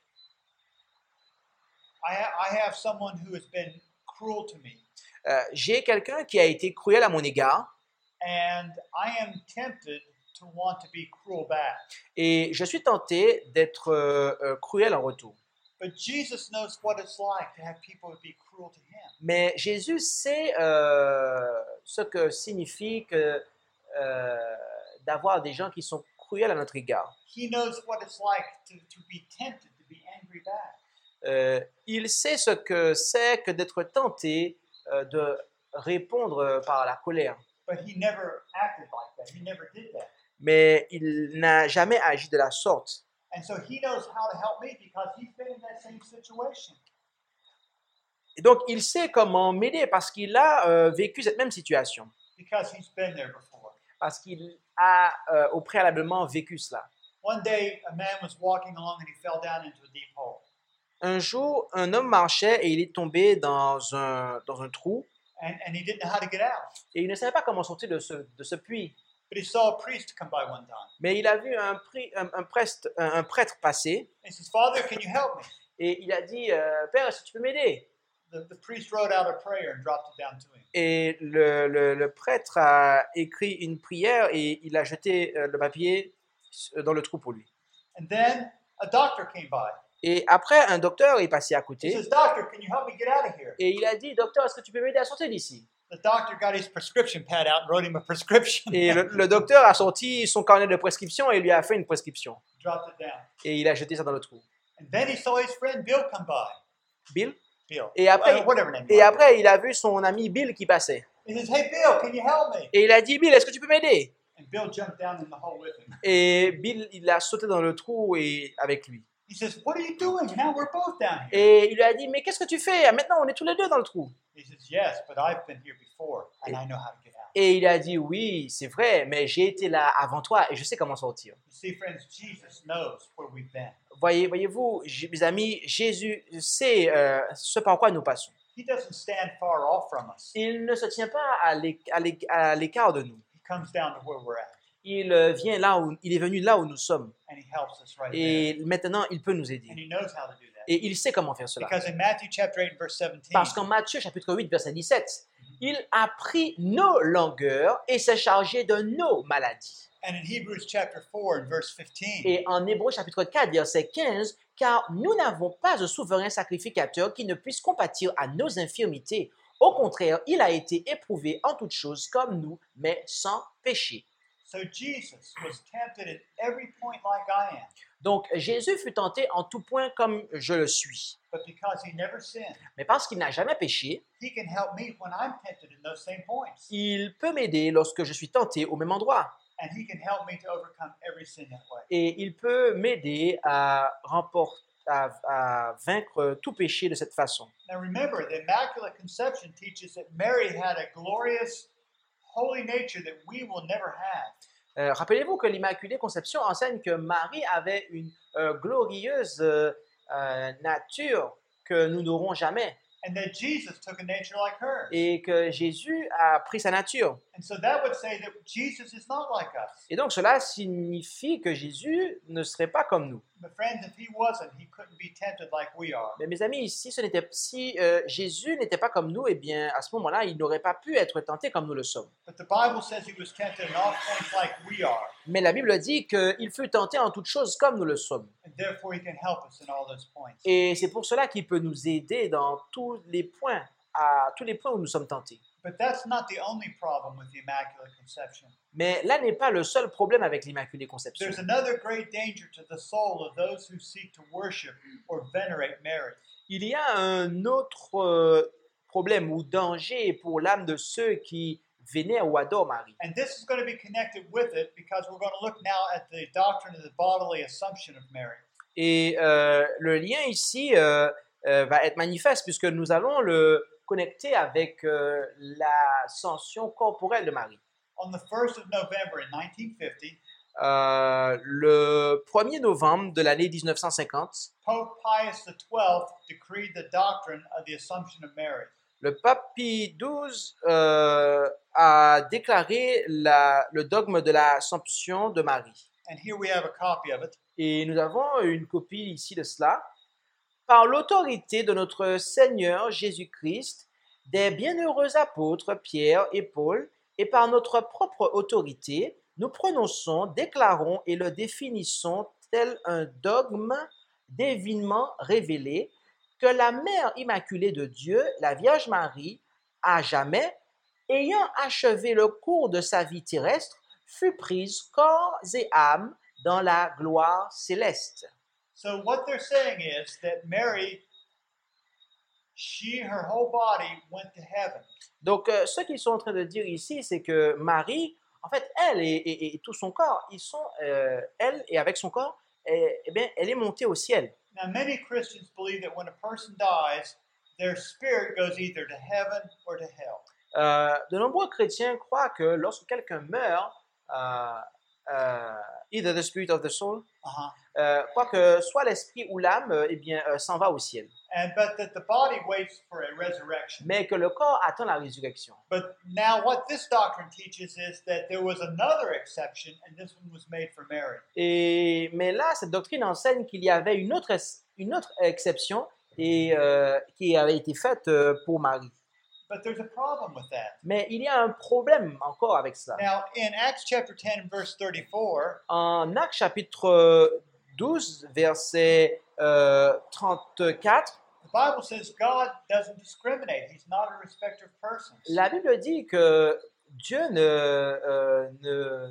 I, ha- I have someone who has been cruel to me, Euh, j'ai quelqu'un qui a été cruel à mon égard and I am tempted to want to be cruel back. et je suis tenté d'être euh, euh, cruel en retour. But Jesus knows what it's like to have people be cruel to him. Mais Jésus sait euh, ce que signifie que, euh, d'avoir des gens qui sont cruels à notre égard. He knows what it's like to, to be tempted to be angry back. Euh, il sait ce que c'est que d'être tenté euh, de répondre par la colère. But he never acted like that. He never did that. Mais il n'a jamais agi de la sorte. And so he knows how to help me because he's been in that same situation. Et donc, il sait comment m'aider parce qu'il a euh, vécu cette même situation. Because he's been there before. Parce qu'il a euh, au préalablement vécu cela. One day, a man was walking along and he fell down into a deep hole. Un jour, un homme marchait et il est tombé dans un, dans un trou And, and he didn't know how to get out. et il ne savait pas comment sortir de ce, de ce puits. But he saw a priest come by one time. Mais il a vu un, pri- un, un, preste- un, un prêtre passer He says, Father, can you help me? et il a dit euh, « Père, est-ce que tu peux m'aider ?» The, the priest wrote out a prayer and dropped it down to him. Et le, le, le prêtre a écrit une prière et il a jeté euh, le papier dans le trou pour lui. And then a doctor came by. Et après, un docteur est passé à He côté says, Doctor, can you help me get out of here? et il a dit « Docteur, est-ce que tu peux m'aider à sortir d'ici ?» The doctor got his prescription pad out and wrote him a prescription. Et le, le docteur a sorti son carnet de prescription et lui a fait une prescription. Dropped it down. Et il a jeté ça dans le trou. And then he saw his friend Bill come by. Bill. Bill. Et après, Uh, whatever name. et après, il a vu son ami Bill qui passait. He says, Hey, Bill, can you help me? Et il a dit « Bill, est-ce que tu peux m'aider ?» And Bill jumped down in the hole with him. Et Bill, il a sauté dans le trou et, avec lui. He says, What are you doing? Now we're both down here. Et il lui a dit « Mais qu'est-ce que tu fais? Maintenant, on est tous les deux dans le trou. » He says, Yes, but I've been here before and I know how to get out. Et il a dit « Oui, c'est vrai, mais j'ai été là avant toi et je sais comment sortir. You see, friends, Jesus knows where we've been. » Voyez, voyez-vous, j- mes amis, Jésus sait euh, ce par quoi nous passons. He doesn't stand far off from us. Il ne se tient pas à l'é- à l'é- à l'écart de nous. He comes down to where we're at Il euh, vient là où il est venu là où nous sommes. and he helps us right there. Et maintenant, il peut nous And aider. he knows how to do that. Et il sait comment faire cela. Because in Matthew chapter eight, verse seventeen, Parce qu'en Matthieu chapitre huit, verset dix-sept, il a pris nos longueurs et s'est chargé de nos maladies. and in Hebrews chapter four, and verse fifteen, Et en Hébreux chapitre quatre, verset quinze, car nous n'avons pas un souverain sacrificateur qui ne puisse compatir à nos infirmités. Au contraire, il a été éprouvé en toutes choses comme nous, mais sans péché. so Jesus was tempted at every point like I am, Donc Jésus fut tenté en tout point comme je le suis. but because he never sinned, Mais parce qu'il n'a jamais péché, he can help me when I'm tempted in those same points. il peut m'aider lorsque je suis tenté au même endroit. And he can help me to overcome every sin that way. Et il peut m'aider à remporter, à, à vaincre tout péché de cette façon. Now remember, the Immaculate Conception teaches that Mary had a glorious, holy nature that we will never have. Euh, Rappelez-vous que l'Immaculée Conception enseigne que Marie avait une euh, glorieuse euh, euh, nature que nous n'aurons jamais And that Jesus took a nature like hers. et que Jésus a pris sa nature. And so that would say that Jesus is not like us. Et donc cela signifie que Jésus ne serait pas comme nous. But friends, if he wasn't, he couldn't be tempted like we are. Mais mes amis, si, ce n'était, si euh, Jésus n'était pas comme nous, eh bien à ce moment-là, il n'aurait pas pu être tenté comme nous le sommes. But the Bible says he was tempted in all points like we are. Mais la Bible dit qu'il fut tenté en toutes choses comme nous le sommes. And therefore he can help us in all those points. Et c'est pour cela qu'il peut nous aider dans tous les points, à tous les points où nous sommes tentés. But that's not the only problem with the Immaculate Conception. Mais là n'est pas le seul problème avec l'Immaculée Conception. There's another great danger to the soul of those who seek to worship or venerate Mary. Il y a un autre euh, problème ou danger pour l'âme de ceux qui vénèrent ou adorent Marie. And this is going to be connected with it because we're going to look now at the doctrine of the bodily assumption of Mary. Et euh, le lien ici euh, euh, va être manifeste puisque nous allons le connecter avec euh, l'ascension corporelle de Marie. On the first of November in nineteen fifty, Euh, le premier novembre de l'année dix-neuf cent cinquante, Pope Pius the twelfth decreed the doctrine of the Assumption of Mary. le pape Pie douze euh, a déclaré la, le dogme de l'Assomption de Marie. And here we have a copy of it. Et nous avons une copie ici de cela. Par l'autorité de notre Seigneur Jésus-Christ, des bienheureux apôtres Pierre et Paul, et par notre propre autorité, nous prononçons, déclarons et le définissons tel un dogme divinement révélé que la Mère Immaculée de Dieu, la Vierge Marie, à jamais, ayant achevé le cours de sa vie terrestre, fut prise corps et âme dans la gloire céleste. So what they're saying is that Mary, she, her whole body went to heaven. Donc, euh, ce qu'ils sont en train de dire ici, c'est que Marie, en fait, elle et, et- et tout son corps, ils sont, euh, elle et avec son corps, eh, eh bien, elle est montée au ciel. Now, many Christians believe that when a person dies, their spirit goes either to heaven or to hell. Euh, de nombreux chrétiens croient que lorsque quelqu'un meurt, euh, euh, either the spirit of the soul, Uh-huh. euh, croient que soit l'esprit ou l'âme, euh, eh bien, euh, s'en va au ciel, And but that the body waits for a resurrection. mais que le corps attend la résurrection. But now what this doctrine teaches is that there was another exception, and this one was made for Mary. Et, mais là, cette doctrine enseigne qu'il y avait une autre, une autre exception et, euh, qui avait été faite euh, pour Marie. But there's a problem with that. Mais il y a un problème encore avec ça. Now, in Acts chapter ten, verse thirty-four, En Actes chapitre douze, verset euh, trente-quatre, the Bible says God doesn't discriminate. He's not a respecter of persons. la Bible dit que Dieu ne, euh, ne-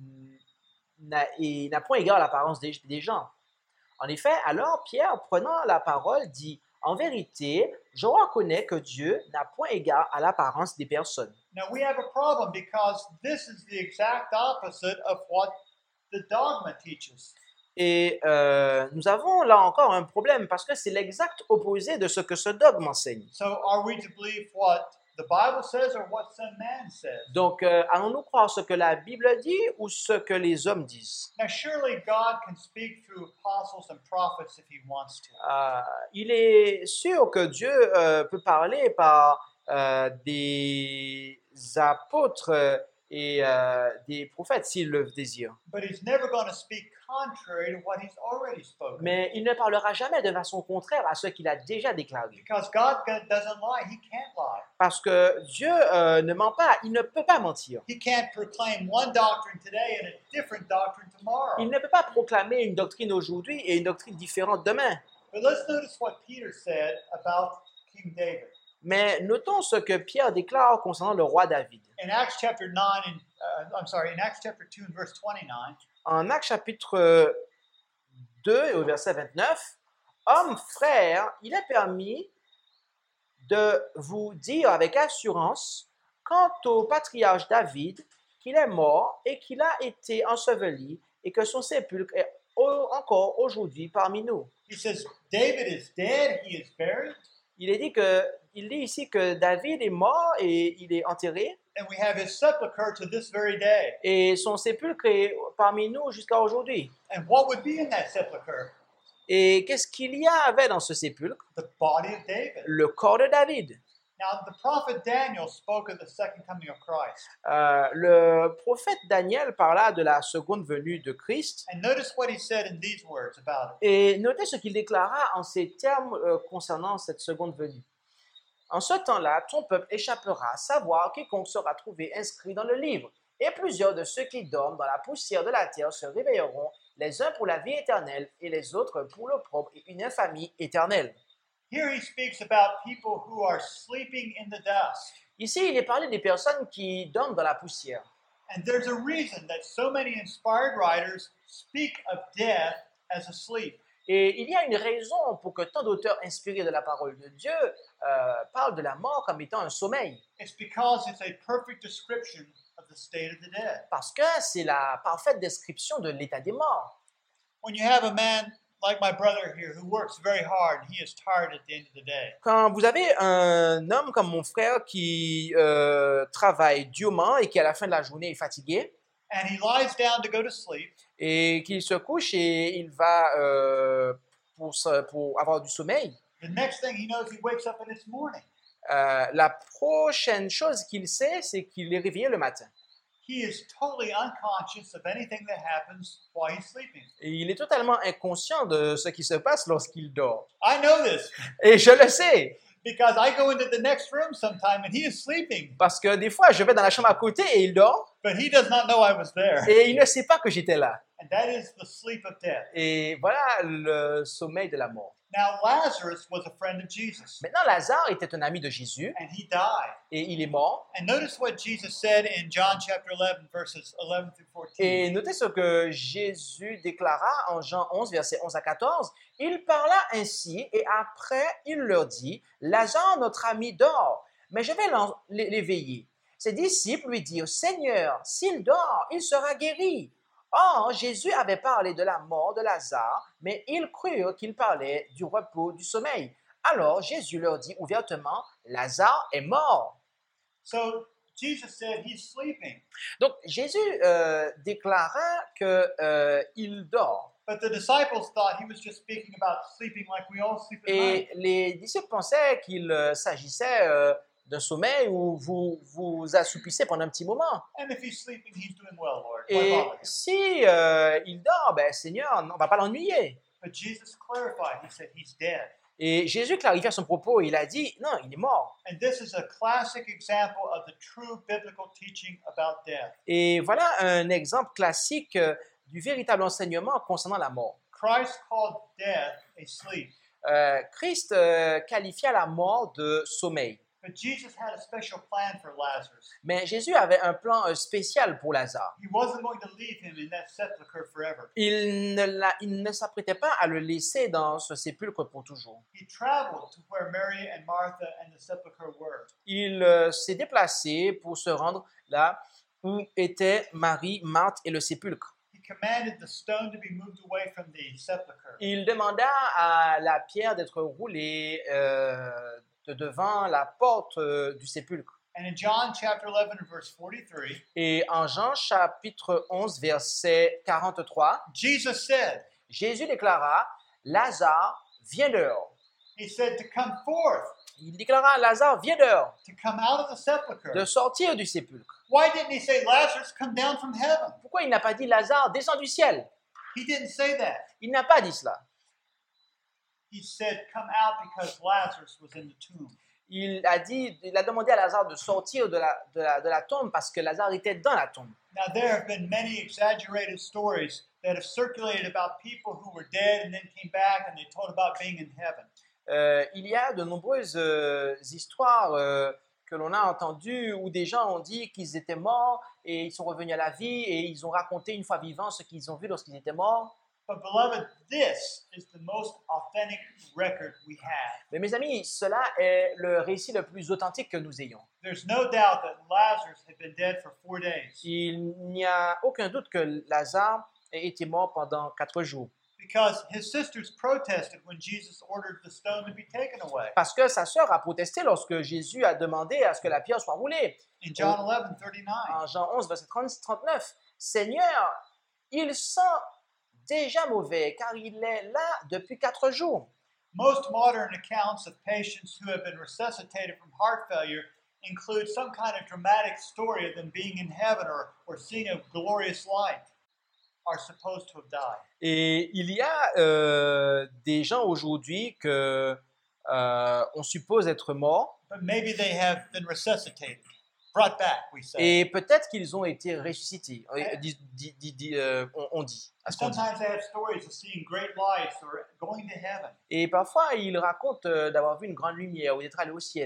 n'a, et n'a point égard à l'apparence des, des gens. En effet, alors Pierre, prenant la parole, dit « En vérité, je reconnais que Dieu n'a point égard à l'apparence des personnes. » Now, we have a problem because this is the exact opposite of what the dogma teaches. Et euh, nous avons là encore un problème parce que c'est l'exact opposé de ce que ce dogme enseigne. So, are we to believe what the Bible says or what some man says? Donc, euh, allons-nous croire ce que la Bible dit ou ce que les hommes disent? Now, surely God can speak through apostles and prophets if he wants to. Euh, il est sûr que Dieu euh, peut parler par euh, des apôtres et euh, des prophètes s'il le désire. But he's never going to speak contrary to what he's already spoken. Mais il ne parlera jamais de façon contraire à ce qu'il a déjà déclaré. Because God doesn't lie, he can't lie. Parce que Dieu euh, ne ment pas, il ne peut pas mentir. He can't proclaim one doctrine today and a different doctrine tomorrow. Il ne peut pas proclamer une doctrine aujourd'hui et une doctrine différente demain. But let's notice what Peter said about King David. Mais notons ce que Pierre déclare concernant le roi David. In Acts chapter nine, and uh, I'm sorry, in Acts chapter two and verse twenty-nine, En Actes chapitre deux et au verset vingt-neuf, « Hommes, frères, il est permis de vous dire avec assurance quant au patriarche David qu'il est mort et qu'il a été enseveli et que son sépulcre est au- encore aujourd'hui parmi nous. he says, David is dead, he is buried, » Il est dit que, il dit ici que David est mort et il est enterré and we have his sepulchre to this very day. et son sépulcre est parmi nous jusqu'à aujourd'hui. And what would be in that sepulchre? Et qu'est-ce qu'il y avait dans ce sépulcre? The body of David. Le corps de David. Now, the prophet Daniel spoke of the second coming of Christ. Euh, le prophète Daniel parla de la seconde venue de Christ And notice what he said in these words about it. et notez ce qu'il déclara en ces termes euh, concernant cette seconde venue. En ce temps-là, ton peuple échappera, savoir quiconque sera trouvé inscrit dans le livre, et plusieurs de ceux qui dorment dans la poussière de la terre se réveilleront, les uns pour la vie éternelle et les autres pour l'opprobre et une infamie éternelle. Here he speaks about people who are sleeping in the dust. Ici, il est parlé des personnes qui dorment dans la poussière. And there's a reason that so many inspired writers speak of death as a sleep. Et il y a une raison pour que tant d'auteurs inspirés de la parole de Dieu euh, parlent de la mort comme étant un sommeil. It's because it's a perfect description of the state of the dead. Parce que c'est la parfaite description de l'état des morts. When you have a man like my brother here who works very hard, he is tired at the end of the day. Quand vous avez un homme comme mon frère qui euh, travaille durement et qui à la fin de la journée est fatigué And he lies down to go to sleep, et qu'il se couche et il va euh, pour, se- pour avoir du sommeil, the next thing he knows, he wakes up and it's morning. euh, la prochaine chose qu'il sait, c'est qu'il est réveillé le matin. He is totally unconscious of anything that happens while he's sleeping. Et il est totalement inconscient de ce qui se passe lorsqu'il dort. I know this Et je le sais, because I go into the next room sometime and he is sleeping, parce que des fois, je vais dans la chambre à côté et il dort, but he does not know I was there. et il ne sait pas que j'étais là. And that is the sleep of death. Et voilà le sommeil de la mort. Now, Lazarus was a friend of Jesus, Maintenant, Lazare était un ami de Jésus, and he died. et il est mort. And notice what Jesus said in John chapter eleven, verses eleven through fourteen. Et notez ce que Jésus déclara en Jean onze, versets onze à quatorze. Il parla ainsi, et après, il leur dit, « Lazare, notre ami, dort, mais je vais l'en- l'é- l'éveiller. » Ses disciples lui dirent, « Seigneur, s'il dort, il sera guéri. » Or, Jésus avait parlé de la mort de Lazare, mais ils crurent qu'il parlait du repos, du sommeil. Alors, Jésus leur dit ouvertement, « Lazare est mort. » So Jesus said he's sleeping, Donc, Jésus euh, déclara qu'il dort. but the disciples thought he was just speaking about sleeping like we all sleep at night. Et les disciples pensaient qu'il euh, s'agissait euh, d'un sommeil où vous vous assoupissez pendant un petit moment. And if he's sleeping, he's doing well, Lord. What Et bother him? si euh, il dort, ben Seigneur, on ne va pas l'ennuyer. But Jesus clarified. He said he's dead. Et Jésus clarifia son propos. Il a dit, non, il est mort. And this is a classic example of the true biblical teaching about death. Et voilà un exemple classique euh, du véritable enseignement concernant la mort. Christ called death a sleep, Euh, Christ euh, qualifia la mort de sommeil. but Jesus had a special plan for Lazarus. Mais Jésus avait un plan euh, spécial pour Lazare. He wasn't going to leave him in that sepulcher forever. Il ne, l'a- il ne s'apprêtait pas à le laisser dans ce sépulcre pour toujours. He traveled to where Mary and Martha and the sepulcher were. Il euh, s'est déplacé pour se rendre là où étaient Marie, Marthe et le sépulcre. He commanded the stone to be moved away from the sepulcher. Il demanda à la pierre d'être roulée euh, de devant la porte euh, du sépulcre. And in John chapter eleven, verse forty-three, Et en Jean chapitre onze, verset quarante-trois, Jesus said, Jésus déclara, Lazare, viens dehors. He said to come forth, Il déclara, Lazare, viens dehors, to come out of the sepulcher. de sortir du sépulcre. Why didn't he say, Lazarus, come down from heaven? Pourquoi il n'a pas dit, Lazare, descends du ciel? He didn't say that. Il n'a pas dit cela. He said, come out because Lazarus was in the tomb. Il a dit, il a demandé à Lazare de sortir de la, de la, de la tombe parce que Lazare était dans la tombe. Now, there have been many exaggerated stories that have circulated about people who were dead and then came back and they told about being in heaven. Euh, il y a de nombreuses euh, histoires euh, que l'on a entendues où des gens ont dit qu'ils étaient morts et ils sont revenus à la vie et ils ont raconté une fois vivants ce qu'ils ont vu lorsqu'ils étaient morts. But, beloved, this is the most authentic record we have. Mais mes amis, cela est le récit le plus authentique que nous ayons. There's no doubt that Lazarus had been dead for four days Il n'y a aucun doute que Lazare ait été mort pendant quatre jours. because his sisters protested when Jesus ordered the stone to be taken away. Parce que sa sœur a protesté lorsque Jésus a demandé à ce que la pierre soit roulée. In John eleven thirty-nine, En Jean onze, verset trente, trente-neuf, Seigneur, il sent déjà mauvais car il est là depuis quatre jours. most modern accounts of patients who have been resuscitated from heart failure include some kind of dramatic story of them being in heaven or, or seeing a glorious light, are supposed to have died. Et il y a euh, des gens aujourd'hui que euh, on suppose être morts But maybe they have been resuscitated, brought back, we say. et peut-être qu'ils ont été ressuscités. Euh, dit- dit- dit- dit, euh, on, on dit, à ce qu'on dit. Sometimes they have stories of seeing great lights or going to heaven. Et parfois ils racontent euh, d'avoir vu une grande lumière ou d'être allés au ciel.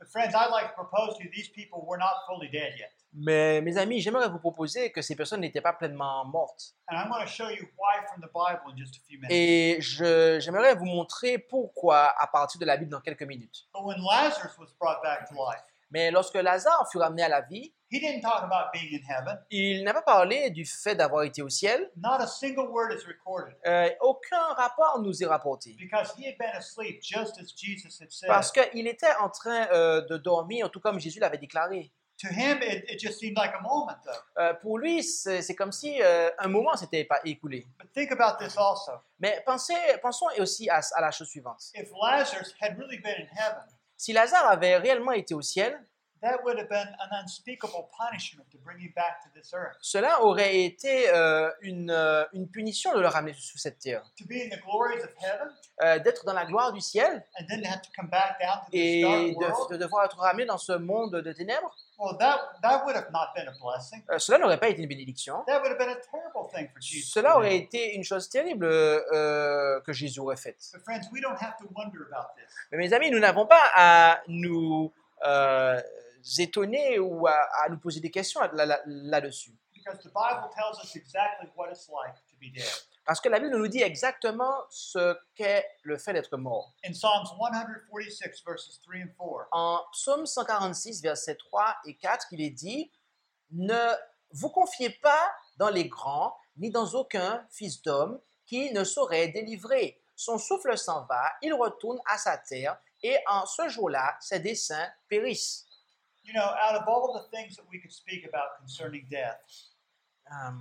But friends, I'd like to propose to you, these people were not fully dead yet. Mais mes amis, j'aimerais vous proposer que ces personnes n'étaient pas pleinement mortes. And I'm going to show you why from the Bible in just a few minutes. Et je, j'aimerais vous montrer pourquoi à partir de la Bible dans quelques minutes. But when Lazarus was brought back to life, Mais lorsque Lazare fut ramené à la vie, he didn't talk about being in heaven. il n'a pas parlé du fait d'avoir été au ciel. Not a single word is recorded Euh, aucun rapport nous est rapporté. because he had been asleep just as Jesus had said. Parce qu'il était en train euh, de dormir, tout comme Jésus l'avait déclaré. To him, it, it just seemed like a moment, though. Euh, pour lui, c'est, c'est comme si euh, un moment s'était pas écoulé. But think about this also. Mais pensez, pensons aussi à, à la chose suivante. If Lazarus had really been in heaven, Si Lazare avait réellement été au ciel, that would have been an unspeakable punishment to bring him back to this earth. cela aurait été euh, une, euh, une punition de le ramener sur cette terre. To be in the glories of heaven Euh, d'être dans la gloire du ciel and then to have to come back down to this et dark de, world, de devoir être ramené dans ce monde de ténèbres, well, that, that would have not been a blessing. euh, cela n'aurait pas été une bénédiction. That would have been a terrible thing for Jesus. Cela to do. aurait été une chose terrible euh, que Jésus aurait faite. But friends, we don't have to wonder about this. Mais mes amis, nous n'avons pas à nous euh, étonner ou à, à nous poser des questions là, là, là-dessus. Because the Bible tells us exactly what it's like to be dead. Parce que la Bible nous dit exactement ce qu'est le fait d'être mort. In Psalms one forty-six, verses three and four, En Psaume cent quarante-six, versets trois et quatre, il est dit « Ne vous confiez pas dans les grands, ni dans aucun fils d'homme qui ne saurait délivrer. Son souffle s'en va, il retourne à sa terre, et en ce jour-là, ses desseins périssent. » you know, out of all the things that we could speak about concerning death, Euh,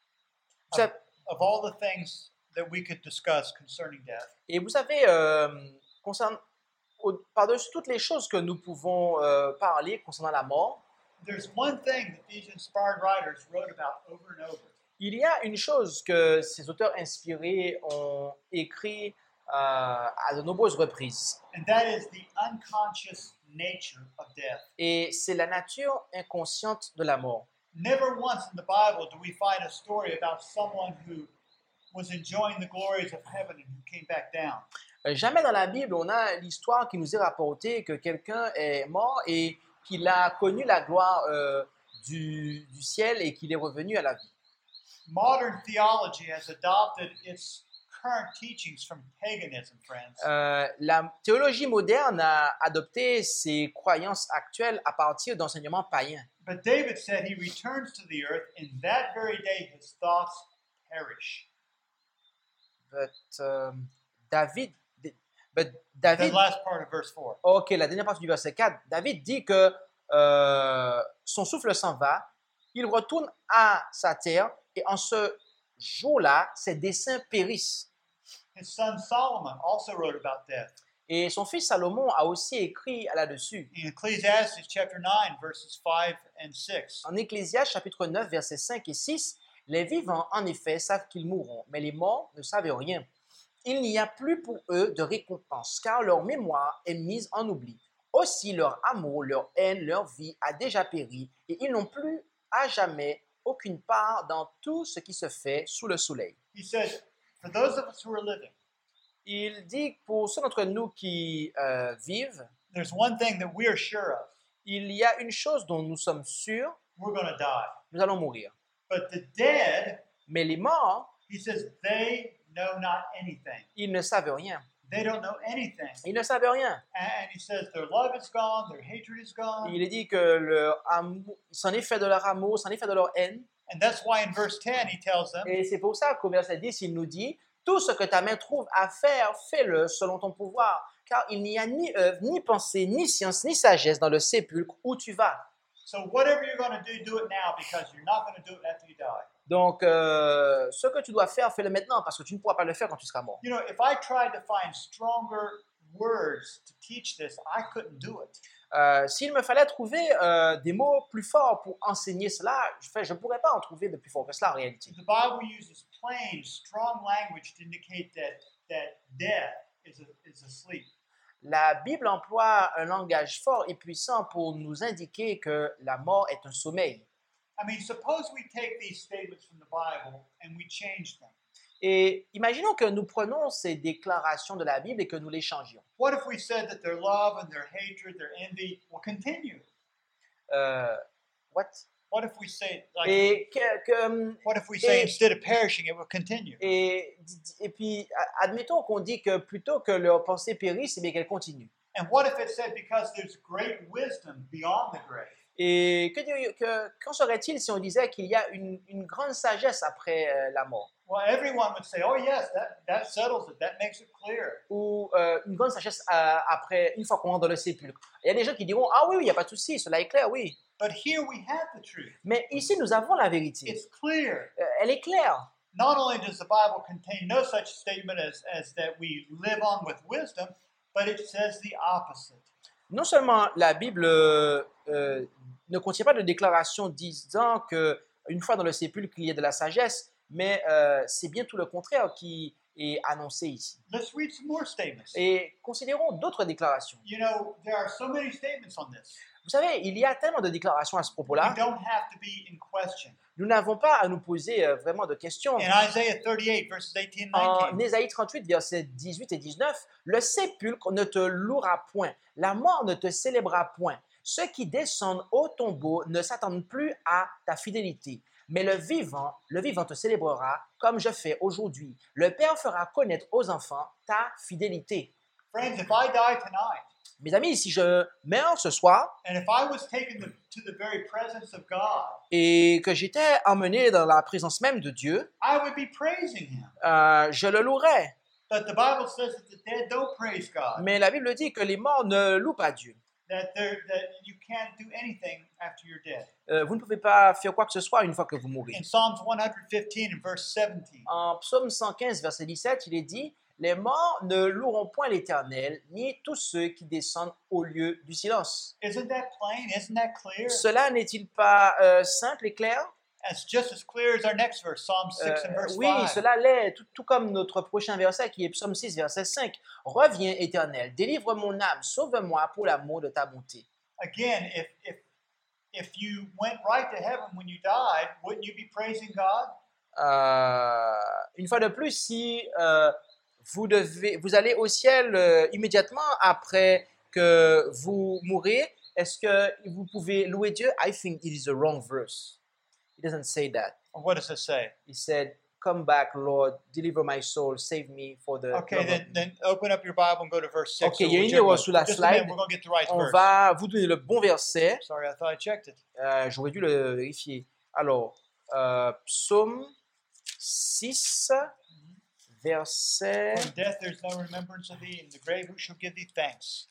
of, ça- of all the things that we could discuss concerning death, Et vous savez, euh, concernant- au- par-dessus toutes les choses que nous pouvons euh, parler concernant la mort, there's one thing that these inspired writers wrote about over and over. il y a une chose que ces auteurs inspirés ont écrit euh, à de nombreuses reprises. And that is the unconscious nature of death. Et c'est la nature inconsciente de la mort. Never once in the Bible do we find a story about someone who was enjoying the glories of heaven and who came back down. Euh, Jamais dans la Bible, on a l'histoire qui nous est rapportée que quelqu'un est mort et qu'il a connu la gloire euh, du, du ciel et qu'il est revenu à la vie. Modern theology has adopted its current teachings from paganism, friends. Euh, la théologie moderne a adopté ses croyances actuelles à partir d'enseignements païens. But David said he returns to the earth, and that very day his thoughts perish. But, euh, David, but The David, last part of verse four. ok, la dernière partie du verset quatre, David dit que euh, son souffle s'en va, il retourne à sa terre et en ce jour-là, ses desseins périssent. His son Solomon also wrote about death. Et son fils Salomon a aussi écrit là-dessus. In Ecclesiastes chapter nine, verses five and six. En Ecclésiaste chapitre neuf, versets cinq et six, les vivants, en effet, savent qu'ils mourront, mais les morts ne savent rien. Il n'y a plus pour eux de récompense, car leur mémoire est mise en oubli. Aussi, leur amour, leur haine, leur vie a déjà péri, et ils n'ont plus à jamais aucune part dans tout ce qui se fait sous le soleil. He says, for those of us who are living, Il dit, pour ceux d'entre nous qui euh, vivent, there's one thing that we are sure of. il y a une chose dont nous sommes sûrs, We're going to die. nous allons mourir. But the dead, Mais les morts, he says, they know not anything. ils ne savent rien. They don't know anything. Ils ne savent rien. And he says their love is gone, their hatred is gone. Il est dit que leur amour, c'en est fait de leur amour, c'en est fait de leur haine. And that's why in verse ten he tells them, Et c'est pour ça qu'au verset dix, il nous dit, tout ce que ta main trouve à faire, fais-le selon ton pouvoir. Car il n'y a ni œuvre, ni pensée, ni science, ni sagesse dans le sépulcre où tu vas. so whatever you're going to do, do it now because you're not going to do it after you die. Donc, euh, ce que tu dois faire, fais-le maintenant parce que tu ne pourras pas le faire quand tu seras mort. You know, if I tried to find stronger words to teach this, I couldn't do it. Euh, s'il me fallait trouver euh, des mots plus forts pour enseigner cela, je ne pourrais pas en trouver de plus fort que cela en réalité. The Bible uses plain, strong language to indicate that, that death is, a, is asleep. La Bible emploie un langage fort et puissant pour nous indiquer que la mort est un sommeil. I mean, suppose we take these statements from the Bible and we change them. Et imaginons que nous prenons ces déclarations de la Bible et que nous les changions. What if we said that their love and their hatred, their envy will continue? Euh, what? What if we say, like, Et, que, que, what if we say et- instead of perishing, it will continue? et, et puis, a- admettons qu'on dit que plutôt que leurs pensées périssent, eh bien qu'elles continuent. And what if it said because there's great wisdom beyond the grave? Et que, dir- que- qu'en serait-il si on disait qu'il y a une, une grande sagesse après euh, la mort? Well, everyone would say, oh, yes, that, that settles it. That makes it clear. Ou euh, une grande sagesse euh, après, une fois qu'on rentre dans le sépulcre. Il y a des gens qui diront, ah oui, oui, il n'y a pas de souci, cela est clair, oui. But here we have the truth. Mais ici, nous avons la vérité. It's clear. Euh, elle est claire. Not only does the Bible contain no such statement as, as that we live on with wisdom, but it says the opposite. Non seulement la Bible euh, euh, ne contient pas de déclaration disant qu'une fois dans le sépulcre, il y a de la sagesse, mais euh, c'est bien tout le contraire qui est annoncé ici. Let's read some more statements. Et considérons d'autres déclarations. You know, there are so many statements on this. Vous savez, il y a tellement de déclarations à ce We propos-là, don't have to be in question. nous n'avons pas à nous poser euh, vraiment de questions. In Isaiah thirty-eight, verses eighteen and En nineteen, Ésaïe trente-huit, versets dix-huit et dix-neuf, le sépulcre ne te louera point, la mort ne te célébrera point. Ceux qui descendent au tombeau ne s'attendent plus à ta fidélité. Mais le vivant, le vivant te célébrera comme je fais aujourd'hui. Le Père fera connaître aux enfants ta fidélité. friends, if I die tonight, Mes amis, si je meurs ce soir and if I was taken to, to the very presence of God, et que j'étais emmené dans la présence même de Dieu, I would be praising Him. euh, je le louerais. But the Bible says that the dead don't praise God, Mais la Bible dit que les morts ne louent pas Dieu. that, they're- that you can't do anything after you're dead. Euh, vous ne pouvez pas faire quoi que ce soit une fois que vous mourrez. In Psalms one fifteen and verse seventeen, En Psaume cent quinze, verset dix-sept, il est dit « Les morts ne loueront point l'Éternel, ni tous ceux qui descendent au lieu du silence. isn't that plain? Isn't that » clear? Cela n'est-il pas euh, simple et clair? It's just as clear as our next verse, Psalm six Euh, and verse oui, five. cela l'est, tout, tout comme notre prochain verset qui est Psaume six, verset cinq. « Reviens, Éternel, délivre mon âme, sauve-moi pour l'amour de ta bonté. Again, if if if you went right to heaven when you died, wouldn't you be praising God? » Euh, une fois de plus, si euh, vous, devez, vous allez au ciel euh, immédiatement après que vous mourrez, est-ce que vous pouvez louer Dieu? I think it is a wrong verse. It doesn't say that. Or what does it say? It said, "Come back, Lord, deliver my soul, save me for the Okay, love of then me." then open up your Bible and go to verse six. Ok, or il y a une whichever erreur one. sous la Just a minute, slide. we're going to get the right On verse. va vous donner le bon verset. Sorry, I thought I checked it. Euh, J'aurais dû le vérifier. Alors, euh, Psaume six, verset In death there's no remembrance of thee. In the grave who shall give thee thanks?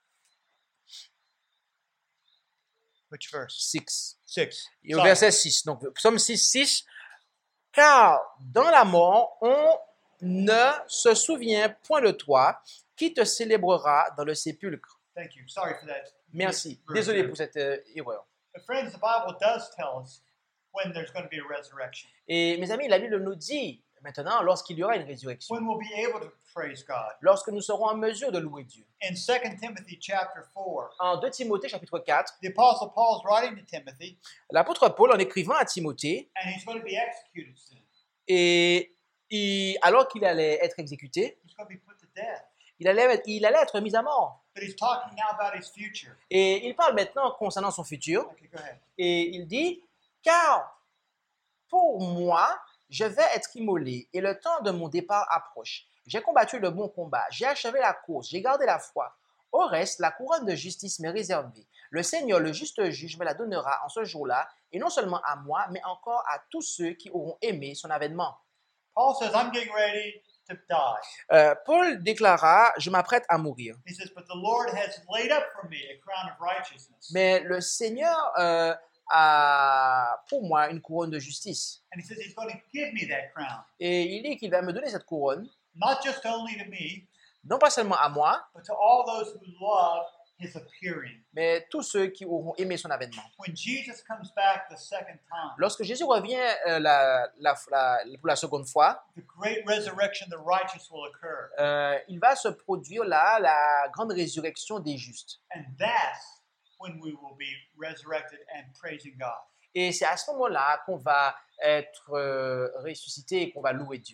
Which verse? six. Six. Et au Sorry. verset six. Donc, Psaume six, six. Car dans la mort, on ne se souvient point de toi, qui te célébrera dans le sépulcre. Thank you. Sorry for that. Merci. verse Désolé there. pour cette euh, erreur. But friends, the Bible does tell us when there's going to be a resurrection. Et mes amis, la Bible nous dit maintenant, lorsqu'il y aura une résurrection, When we'll be able to praise God. lorsque nous serons en mesure de louer Dieu. In Second Timothy chapter four, En deux Timothée chapitre quatre, the Apostle Paul's writing to Timothy, l'apôtre Paul, en écrivant à Timothée, and he's going to be executed soon. et il- alors qu'il allait être exécuté, He's going to be put to death. il allait, il allait être mis à mort. But he's talking now about his future. Et il parle maintenant concernant son futur, Okay, go ahead. et il dit, car pour moi, je vais être immolé, et le temps de mon départ approche. J'ai combattu le bon combat, j'ai achevé la course, j'ai gardé la foi. Au reste, la couronne de justice m'est réservée. Le Seigneur, le juste juge, me la donnera en ce jour-là, et non seulement à moi, mais encore à tous ceux qui auront aimé son avènement. Paul says, I'm getting ready to die. Euh, Paul déclara, je m'apprête à mourir. He says, but the Lord has laid up for me a crown of righteousness. Mais le Seigneur euh, a pour moi une couronne de justice. And he says he's going to give me that crown. Et il dit qu'il va me donner cette couronne, Not just only to me, non pas seulement à moi, but to all those who love his appearing. mais tous ceux qui auront aimé son avènement. When Jesus comes back the second time, Lorsque Jésus revient euh, la, la, la, pour la seconde fois, the great resurrection of the righteous will occur. euh, il va se produire là la grande résurrection des justes. And that's when we will be resurrected and praising God. Et c'est à ce moment-là qu'on va être euh, ressuscité et qu'on va louer Dieu.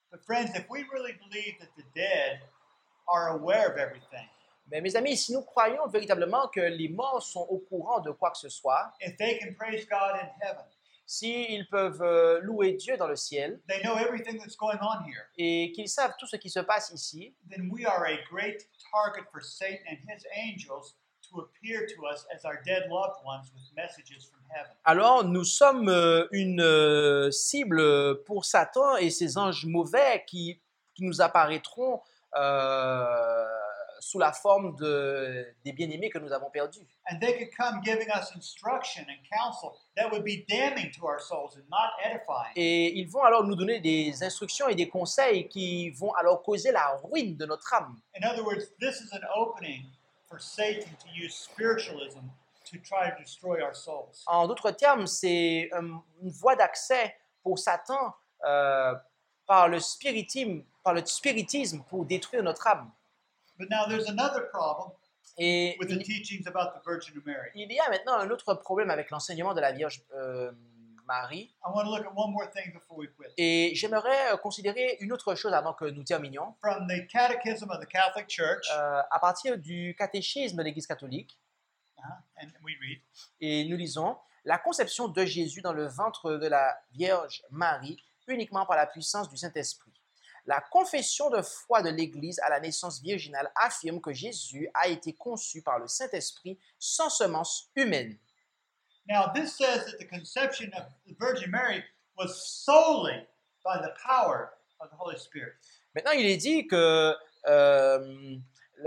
But friends, if we really believe that the dead are aware of everything, Mais mes amis, si nous croyons véritablement que les morts sont au courant de quoi que ce soit, if they can praise God in heaven, s'ils peuvent euh, louer Dieu dans le ciel they know everything that's going on here, et qu'ils savent tout ce qui se passe ici, then we are a great target for Satan and his angels to appear to us as our dead loved ones with messages from heaven. alors nous sommes euh, une euh, cible pour Satan et ses anges mauvais qui, qui nous apparaîtront euh, sous la forme de, des bien-aimés que nous avons perdus. And they could come giving us instruction and counsel that would be damning to our souls and not edifying. Et ils vont alors nous donner des instructions et des conseils qui vont alors causer la ruine de notre âme. In other words, this is an opening for Satan to use spiritualism to try to destroy our souls. En d'autres termes, c'est euh, une voie d'accès pour Satan euh, par le spiritisme, par le spiritisme pour détruire notre âme. But now there's another problem Et with the il, teachings about the Virgin Mary. il y a maintenant un autre problème avec l'enseignement de la Vierge euh, Marie. I want to look at one more thing before we quit. Et j'aimerais euh, considérer une autre chose avant que nous terminions. From the Catechism of the Catholic Church, Euh, à partir du catéchisme de l'Église catholique, uh, and we read, et nous lisons « La conception de Jésus dans le ventre de la Vierge Marie uniquement par la puissance du Saint-Esprit. La confession de foi de l'Église à la naissance virginale affirme que Jésus a été conçu par le Saint-Esprit sans semence humaine. » now this says that the conception of the Virgin Mary was solely by the power of the Holy Spirit. Maintenant, il est dit que euh,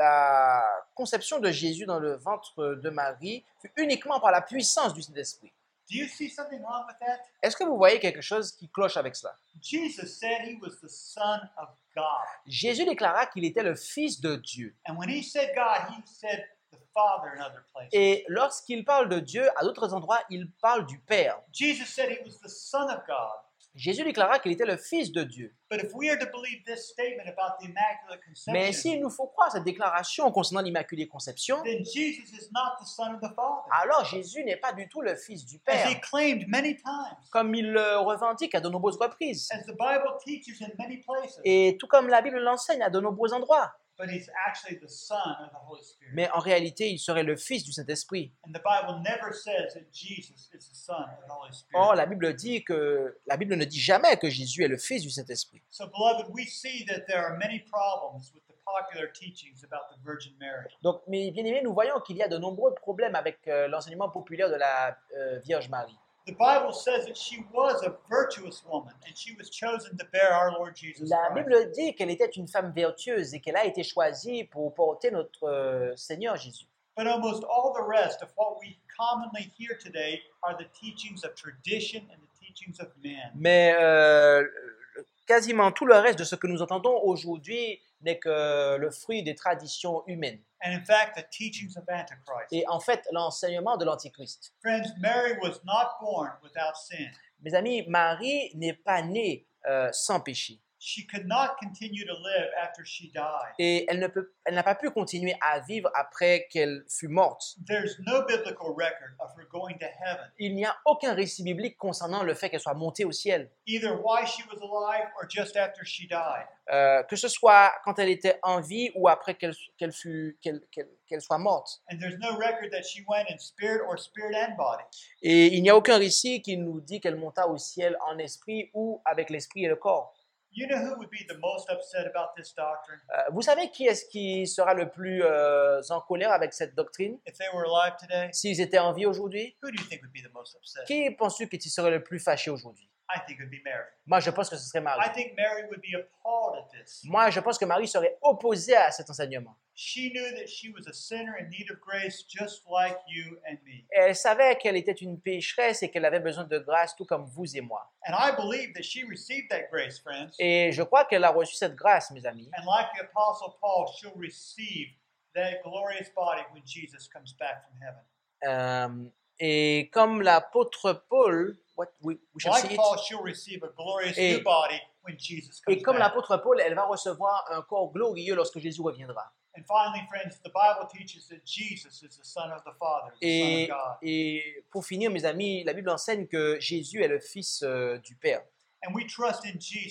la conception de Jésus dans le ventre de Marie fut uniquement par la puissance du Saint-Esprit. Do you see something wrong with that? Est-ce que vous voyez quelque chose qui cloche avec cela? Jesus said he was the Son of God. Jésus déclara qu'il était le Fils de Dieu. And when he said God, he said the Father in other places. Et lorsqu'il parle de Dieu, à d'autres endroits, il parle du Père. Jesus said he was the Son of God. Jésus déclara qu'il était le Fils de Dieu. But if we are to believe this statement about the Immaculate Mais Conception, s'il nous faut croire cette déclaration concernant l'Immaculée Conception, then Jesus is not the Son of the Father, alors Jésus n'est pas du tout le Fils du as Père, he claimed many times, comme il le revendique à de nombreuses reprises. as the Bible teaches in many places. Et tout comme la Bible l'enseigne à de nombreux endroits. But he's actually the Son of the Holy Spirit. Mais en réalité, il serait le Fils du Saint-Esprit. And the Bible never says that Jesus is the Son of the Holy Spirit. Or, la Bible dit que la Bible ne dit jamais que Jésus est le Fils du Saint-Esprit. So, beloved, we see that there are many problems with the popular teachings about the Virgin Mary. Donc, mes bien-aimés, nous voyons qu'il y a de nombreux problèmes avec euh, l'enseignement populaire de la euh, Vierge Marie. The Bible says that she was a virtuous woman and she was chosen to bear our Lord Jesus La Christ. Bible dit qu'elle était une femme vertueuse et qu'elle a été choisie pour porter notre euh, Seigneur Jésus. But almost all the rest of what we commonly hear today are the teachings of tradition and the teachings of men. Mais euh, quasiment tout le reste de ce que nous entendons aujourd'hui n'est que le fruit des traditions humaines. And in fact, the teachings of Antichrist. Et en fait, l'enseignement de l'Antichrist. Friends, Mary was not born without sin. Mes amis, Marie n'est pas née euh, sans péché. She could not continue to live after she died. Et elle ne peut, elle n'a pas pu continuer à vivre après qu'elle fut morte. There's no biblical record of her going to heaven, Il n'y a aucun récit biblique concernant le fait qu'elle soit montée au ciel. either while she was alive or just after she died. Euh, que ce soit quand elle était en vie ou après qu'elle, qu'elle, fut, qu'elle, qu'elle, qu'elle soit morte. And there's no record that she went in spirit or spirit and body. Et il n'y a aucun récit qui nous dit qu'elle monta au ciel en esprit ou avec l'esprit et le corps. You know who would be the most upset about this doctrine Euh, vous savez qui est-ce qui sera le plus euh, en colère avec cette doctrine if they were alive today? s'ils étaient en vie aujourd'hui? Who do you think would be the most upset? Qui penses-tu que tu serais le plus fâché aujourd'hui? I think it would be Mary. Moi, je pense que ce serait I Marie. think Mary would be appalled at this. Moi, je pense que Marie serait opposée à cet enseignement. She knew that she was a sinner in need of grace just like you and me. Elle savait qu'elle était une pécheresse et qu'elle avait besoin de grâce, tout comme vous et moi. And I believe that she received that grace, friends. Et je crois qu'elle a reçu cette grâce, mes amis. And like the Apostle Paul, she'll receive that glorious body when Jesus comes back from heaven. Euh, et comme l'apôtre Paul, what, we, we shall see Like it. Paul, she'll receive a glorious Et- new body when Jesus Et comes comme back. l'apôtre Paul, elle va recevoir un corps glorieux lorsque Jésus reviendra. And finally, friends, the Bible teaches that Jesus is the Son of the Father, the Son Et, of God. et pour finir, mes amis, la Bible enseigne que Jésus est le Fils euh, du Père. And we trust in Jesus.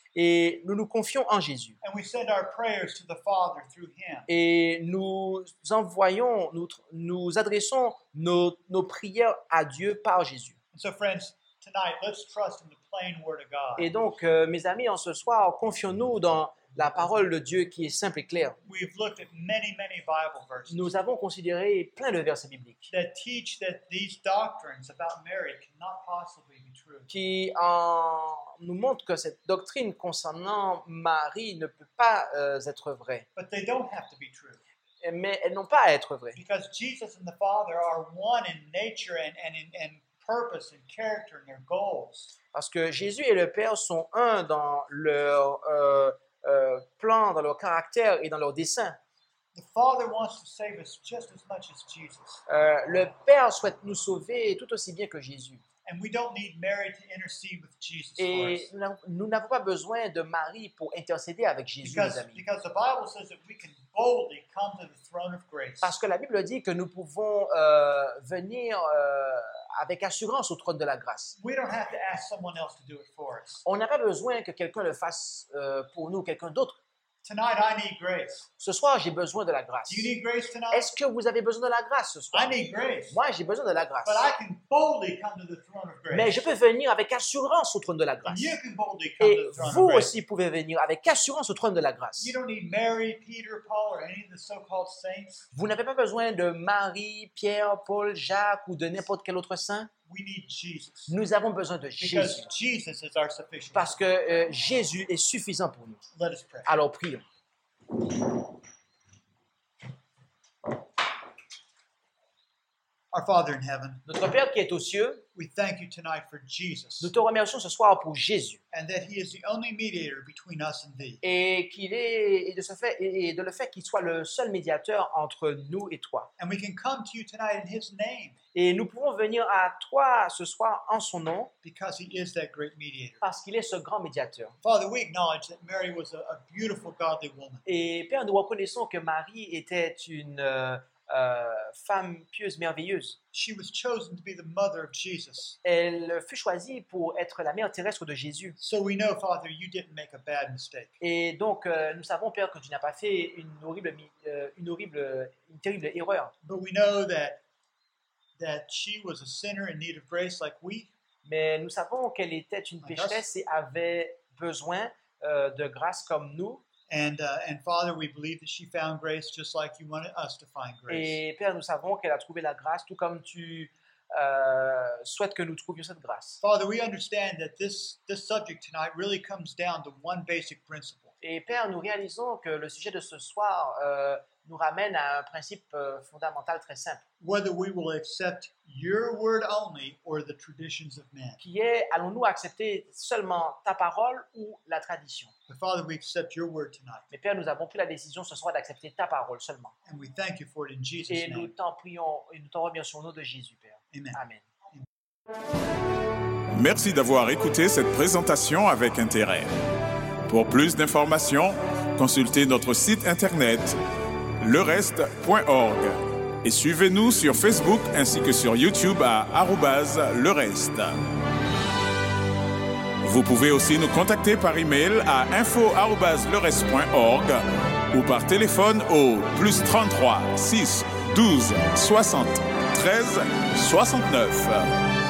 Et nous nous confions en Jésus. And we send our prayers to the Father through him. Et nous envoyons, nous, nous adressons nos, nos prières à Dieu par Jésus. And so, friends, tonight, let's trust in the plain word of God. Et donc, euh, mes amis, en ce soir, confions-nous dans la parole de Dieu qui est simple et claire. We've looked at many, many Bible verses Nous avons considéré plein de versets bibliques that teach that these doctrines about marriage cannot possibly be true. qui en, nous montrent que cette doctrine concernant Marie ne peut pas euh, être vraie. But they don't have to be true. Mais elles n'ont pas à être vraies. Because Jesus and the Father are one in nature and, and in and purpose and character and their goals. Parce que Jésus et le Père sont un dans leur euh, euh, plan, dans leur caractère et dans leur dessein. The Father wants to save us just as much as Jesus. Euh, le Père souhaite nous sauver tout aussi bien que Jésus. And we don't need Mary to intercede with Jesus for Et us. nous n'avons- nous n'avons pas besoin de Marie pour intercéder avec Jésus, mes Because, amis. because the Bible says that we can boldly come to the throne of grace. Parce que la Bible dit que nous pouvons euh, venir euh, avec assurance au trône de la grâce. We don't have to ask someone else to do it for us. On n'a pas besoin que quelqu'un le fasse euh, pour nous, quelqu'un d'autre. Tonight, I need grace. Ce soir, j'ai besoin de la grâce. Do you need grace tonight? Est-ce que vous avez besoin de la grâce ce I soir? need grace. Moi, j'ai besoin de la grâce. But I can boldly come to the throne of grace. Mais je peux venir avec assurance au trône de la And grâce. you can boldly come Et to the throne vous of grace. aussi pouvez venir avec assurance au trône de la grâce. You don't need Mary, Peter, Paul, or any of the so-called saints. Vous n'avez pas besoin de Marie, Pierre, Paul, Jacques ou de n'importe quel autre saint. We need Jesus. Nous avons besoin de Because Jésus. Jesus is our sufficient. Parce que euh, Jésus est suffisant pour nous. Let us pray. Alors prions. Our Father in heaven, Notre Père qui est aux cieux, we thank you tonight for Jesus nous te remercions ce soir pour Jésus and that he is the only mediator between us and thee. et qu'il est et de ce fait et de le fait qu'il soit le seul médiateur entre nous et toi. And we can come to you tonight in his name Et nous pouvons venir à toi ce soir en son nom because he is that great mediator. parce qu'il est ce grand médiateur. Father, we acknowledge that Mary was a, a beautiful, godly woman. Et Père, nous reconnaissons que Marie était une euh, euh, femme pieuse, merveilleuse. She was chosen to be the mother of Jesus. Elle fut choisie pour être la mère terrestre de Jésus. So we know, Father, you didn't make a bad mistake. Et donc, euh, nous savons, Père, que tu n'as pas fait une horrible, mi- euh, une horrible, une terrible erreur. But we know that that she was a sinner in need of grace like we. Mais nous savons qu'elle était une pécheresse et avait besoin euh, de grâce comme nous. And uh, and Father, we believe that she found grace just like you wanted us to find grace. Et Père, nous savons qu'elle a trouvé la grâce, tout comme tu euh, souhaites que nous trouvions cette grâce. Father, we understand that this this subject tonight really comes down to one basic principle. Et Père, nous réalisons que le sujet de ce soir euh, nous ramène à un principe euh, fondamental très simple, Whether we will accept your word only or the traditions of men. qui est, allons-nous accepter seulement ta parole ou la tradition? But Father, we accept your word tonight. Mais Père, nous avons pris la décision ce soir d'accepter ta parole seulement. And we thank you for it in Jesus' Et nous name. t'en prions et nous t'en remercions au nom de Jésus, Père. Amen. Amen. Merci d'avoir écouté cette présentation avec intérêt. Pour plus d'informations, consultez notre site internet le reste point org et suivez-nous sur Facebook ainsi que sur YouTube à arobase le reste. Vous pouvez aussi nous contacter par email à info arobase le reste point org ou par téléphone au plus trente-trois six douze soixante treize soixante-neuf.